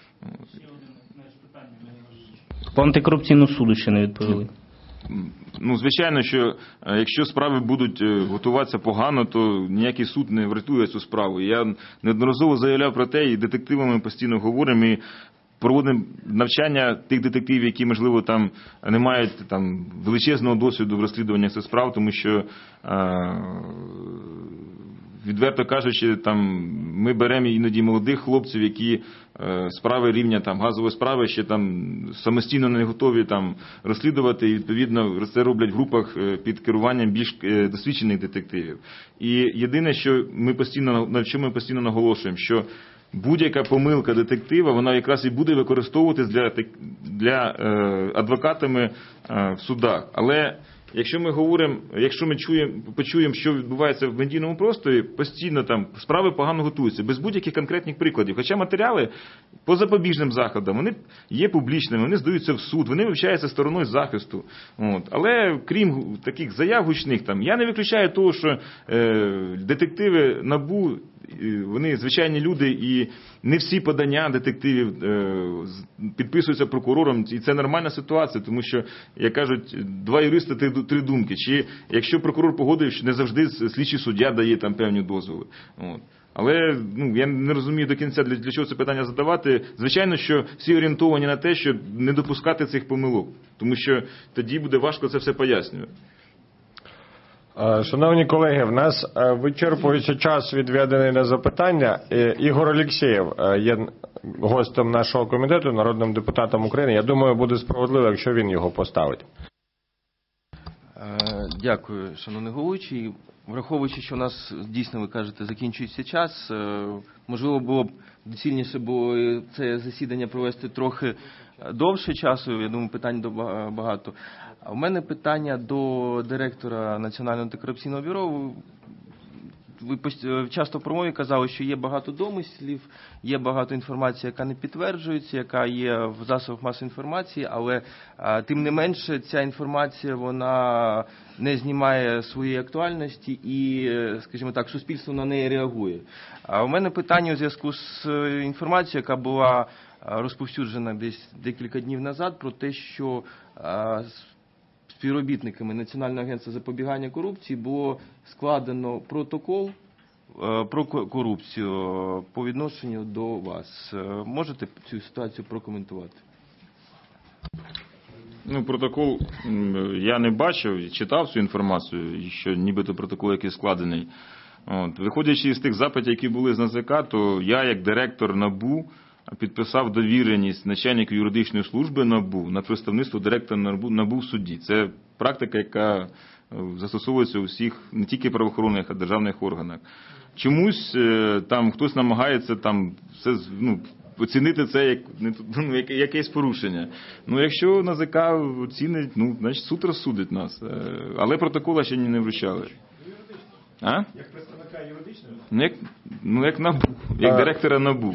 По антикорупційному суду ще не відповіли. Звичайно, що якщо справи будуть готуватися погано, то ніякий суд не врятує цю справу. Я неодноразово заявляв про те, і детективами постійно говоримо, і проводимо навчання тих детективів, які, можливо, там не мають там величезного досвіду в розслідуванні цих справ, тому що, відверто кажучи, там ми беремо іноді молодих хлопців, які справи рівня там газової справи ще там самостійно не готові там розслідувати, і відповідно це роблять в групах під керуванням більш досвідчених детективів. І єдине, що на чому ми постійно наголошуємо, що будь-яка помилка детектива, вона якраз і буде використовуватись для адвокатами в судах. Але якщо ми почуємо, що відбувається в медійному просторі, постійно там справи погано готуються, без будь-яких конкретних прикладів. Хоча матеріали по запобіжним заходам, вони є публічними, вони здаються в суд, вони вивчаються стороною захисту. Але крім таких заяв гучних, я не виключаю того, що детективи НАБУ вони звичайні люди, і не всі подання детективів підписуються прокурором, і це нормальна ситуація, тому що, як кажуть, два юристи, три думки. Чи якщо прокурор погодив, що не завжди слідчий суддя дає там певні дозволи. От. Але я не розумію до кінця, для чого це питання задавати. Звичайно, що всі орієнтовані на те, щоб не допускати цих помилок, тому що тоді буде важко це все пояснювати. Шановні колеги, в нас вичерпується час, відведений на запитання. Ігор Алєксєєв є гостем нашого комітету, народним депутатом України. Я думаю, буде справедливо, якщо він його поставить. Дякую, шановний головуючий. Враховуючи, що у нас дійсно, ви кажете, закінчується час, можливо, було б доцільніше було це засідання провести трохи довше часу, я думаю, питань багато. А в мене питання до директора Національного антикорупційного бюро. Ви часто в промові казали, що є багато домислів, є багато інформації, яка не підтверджується, яка є в засобах масової інформації, але тим не менше ця інформація, вона не знімає своєї актуальності і, скажімо так, суспільство на неї реагує. А у мене питання у зв'язку з інформацією, яка була розповсюджена десь декілька днів назад, про те, що співробітниками Національного агентства запобігання корупції було складено протокол про корупцію по відношенню до вас. Можете цю ситуацію прокоментувати? Протокол я не бачив, читав цю інформацію, що нібито протокол який складений. Виходячи з тих запитів, які були з НАЗК, то я, як директор НАБУ, підписав довіреність начальнику юридичної служби НАБУ на представництво директора НАБУ в суді. Це практика, яка застосовується у всіх, не тільки правоохоронних, а державних органах. Чомусь там хтось намагається там все, оцінити це як якесь порушення. Якщо НАЗК оцінить, значить суд розсудить нас. Але протокола ще не вручали. А? Як представника юридичного? Як НАБУ, як директора НАБУ.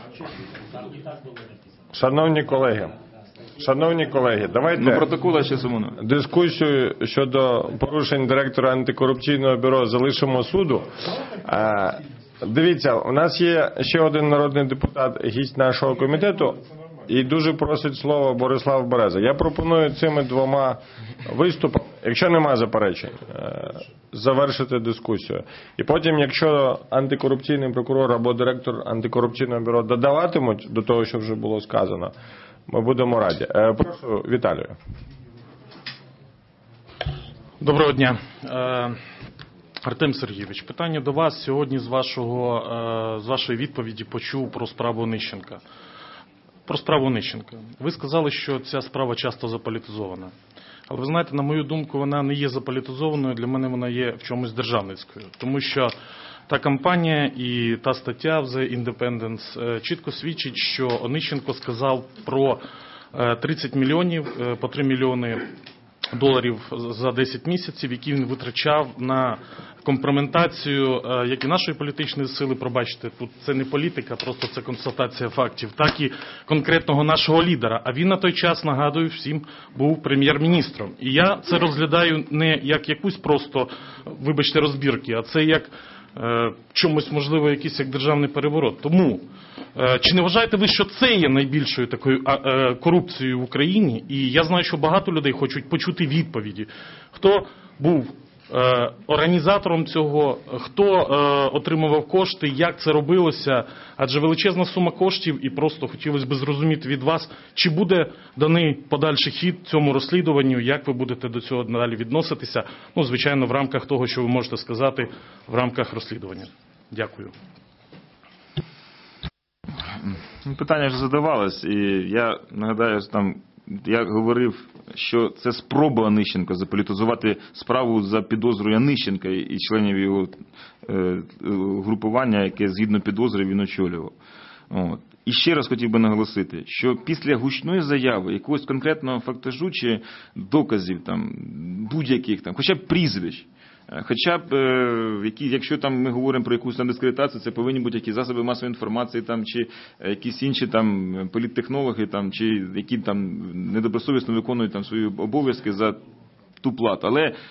Шановні колеги, давайте дискусію щодо порушень директора антикорупційного бюро залишимо суду. Дивіться, у нас є ще один народний депутат, гість нашого комітету, і дуже просить слово Борислав Береза. Я пропоную цими двома виступами, якщо нема заперечень, завершити дискусію. І потім, якщо антикорупційний прокурор або директор антикорупційного бюро додаватимуть до того, що вже було сказано, ми будемо раді. Прошу, Віталію. Доброго дня. Артем Сергійович, питання до вас. Сьогодні з вашої відповіді почув про справу Онищенка. Ви сказали, що ця справа часто заполітизована. Але ви знаєте, на мою думку, вона не є заполітизованою, для мене вона є в чомусь державницькою. Тому що та кампанія і та стаття в The Independent чітко свідчить, що Онищенко сказав про 30 мільйонів, по 3 мільйони доларів за 10 місяців, які він витрачав на компрометацію як і нашої політичної сили, пробачте, тут це не політика, просто це констатація фактів, так і конкретного нашого лідера. А він на той час, нагадую всім, був прем'єр-міністром. І я це розглядаю не як якусь просто, вибачте, розбірки, а це як чомусь, можливо, якийсь як державний переворот. Тому, чи не вважаєте ви, що це є найбільшою такою корупцією в Україні? І я знаю, що багато людей хочуть почути відповіді. Хто був організатором цього, хто отримував кошти, як це робилося, адже величезна сума коштів, і просто хотілося б зрозуміти від вас, чи буде даний подальший хід цьому розслідуванню, як ви будете до цього далі відноситися, звичайно, в рамках того, що ви можете сказати, в рамках розслідування. Дякую. Питання вже задавалось, і я нагадаю, я говорив, що це спроба Онищенка заполітизувати справу за підозрою Онищенка і членів його групування, яке згідно підозри він очолював. І ще раз хотів би наголосити, що після гучної заяви якогось конкретного фактажу чи доказів будь-яких, хоча б прізвищ, хоча б, якщо ми говоримо про якусь дискредитацію, це повинні бути якісь засоби масової інформації, чи якісь інші політтехнологи, чи які недобросовісно виконують свої обов'язки за ту плату. Але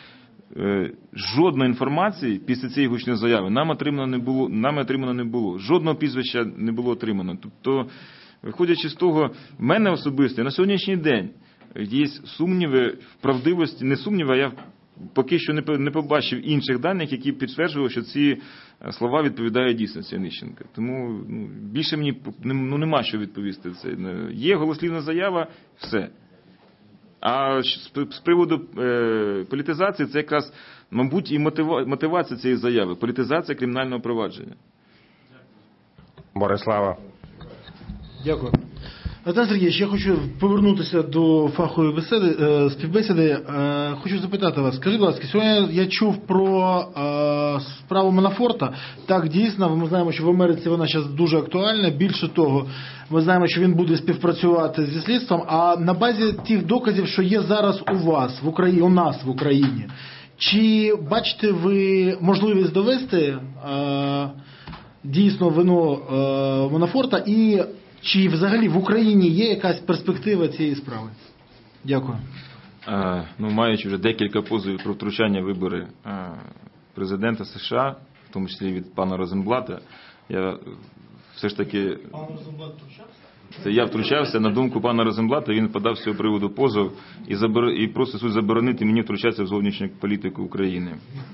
жодної інформації після цієї гучної заяви нами отримано не було. Жодного прізвища не було отримано. Тобто, виходячи з того, в мене особисто на сьогоднішній день є сумніви в правдивості, не сумніви, а я поки що не побачив інших даних, які підтверджували, що ці слова відповідають дійсності Онищенка. Тому більше мені нема що відповісти. Це є голослівна заява, все. А з приводу політизації, це якраз, мабуть, і мотивація цієї заяви. Політизація кримінального провадження. Борислава. Дякую. Артем Сергійович, я хочу повернутися до фахової співбесіди. Хочу запитати вас, скажіть, будь ласка, сьогодні я чув про справу Манафорта. Так, дійсно, ми знаємо, що в Америці вона зараз дуже актуальна. Більше того, ми знаємо, що він буде співпрацювати зі слідством. А на базі тих доказів, що є зараз у вас, в Україні, у нас в Україні, чи бачите ви можливість довести дійсно вину Манафорта і чи взагалі в Україні є якась перспектива цієї справи? Дякую. Маючи вже декілька позовів про втручання в вибори президента США, в тому числі від пана Розенблата, я все ж таки... Пан Розенблат втручався? Це я втручався. На думку пана Розенблата, він подав з цього приводу позов і просить суд заборонити мені втручатися в зовнішню політику України.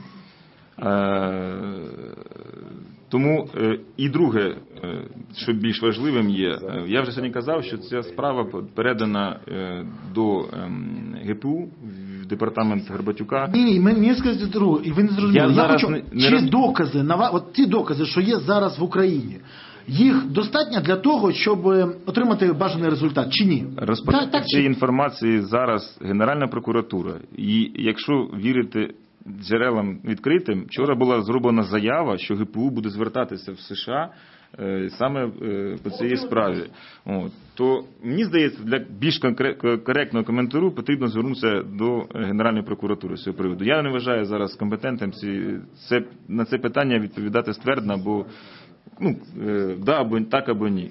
Тому і друге, що більш важливим є, я вже сьогодні казав, що ця справа передана до ГПУ, в департамент Горбатюка. Ні, мені скажіть другу, і ви не зрозуміли. Я хочу, чи докази, от ті докази, що є зараз в Україні, їх достатньо для того, щоб отримати бажаний результат, чи ні? Розпочати цієї інформації зараз Генеральна прокуратура. І якщо вірити джерелам відкритим, вчора була зроблена заява, що ГПУ буде звертатися в США саме по цій справі. То мені здається, для більш коректного коментарю потрібно звернутися до Генеральної прокуратури з цього приводу. Я не вважаю зараз компетентним на це питання відповідати ствердно, або да, або так, або ні.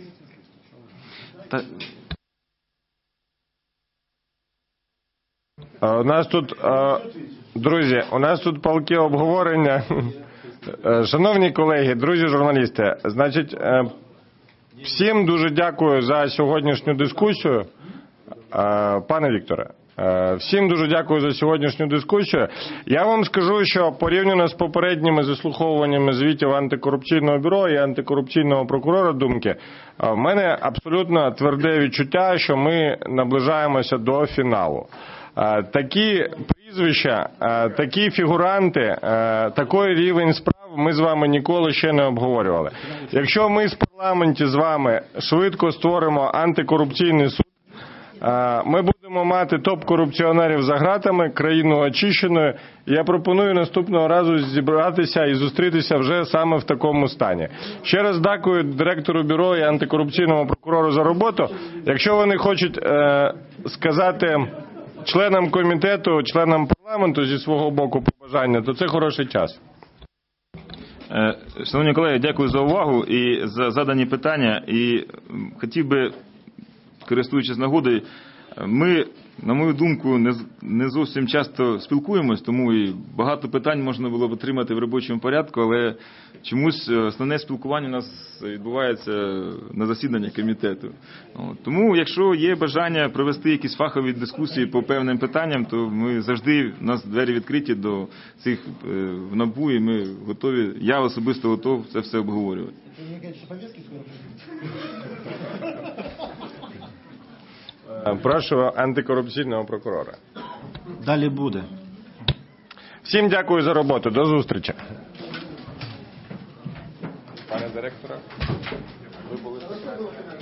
У нас тут, друзі, палке обговорення. Шановні колеги, друзі журналісти, значить, всім дуже дякую за сьогоднішню дискусію. Пане Вікторе, всім дуже дякую за сьогоднішню дискусію. Я вам скажу, що порівняно з попередніми заслуховуваннями звітів антикорупційного бюро і антикорупційного прокурора думки, в мене абсолютно тверде відчуття, що ми наближаємося до фіналу. Такі прізвища, такі фігуранти, такий рівень справ ми з вами ніколи ще не обговорювали. Якщо ми в парламенті з вами швидко створимо антикорупційний суд, ми будемо мати топ-корупціонерів за ґратами, країну очищеною. Я пропоную наступного разу зібратися і зустрітися вже саме в такому стані. Ще раз дякую директору бюро і антикорупційному прокурору за роботу. Якщо вони хочуть сказати членам комітету, членам парламенту зі свого боку побажання, то це хороший час. Шановні колеги, дякую за увагу і за задані питання. І хотів би, користуючись нагодою, ми, на мою думку, не зовсім часто спілкуємось, тому і багато питань можна було б отримати в робочому порядку, але чомусь основне спілкування у нас відбувається на засіданнях комітету. Тому, якщо є бажання провести якісь фахові дискусії по певним питанням, то ми завжди, у нас двері відкриті до цих в НАБУ, і ми готові, я особисто готов це все обговорювати. Прошу антикорупційного прокурора. Далі буде. Всім дякую за роботу. До зустрічі. Пане директора, ви були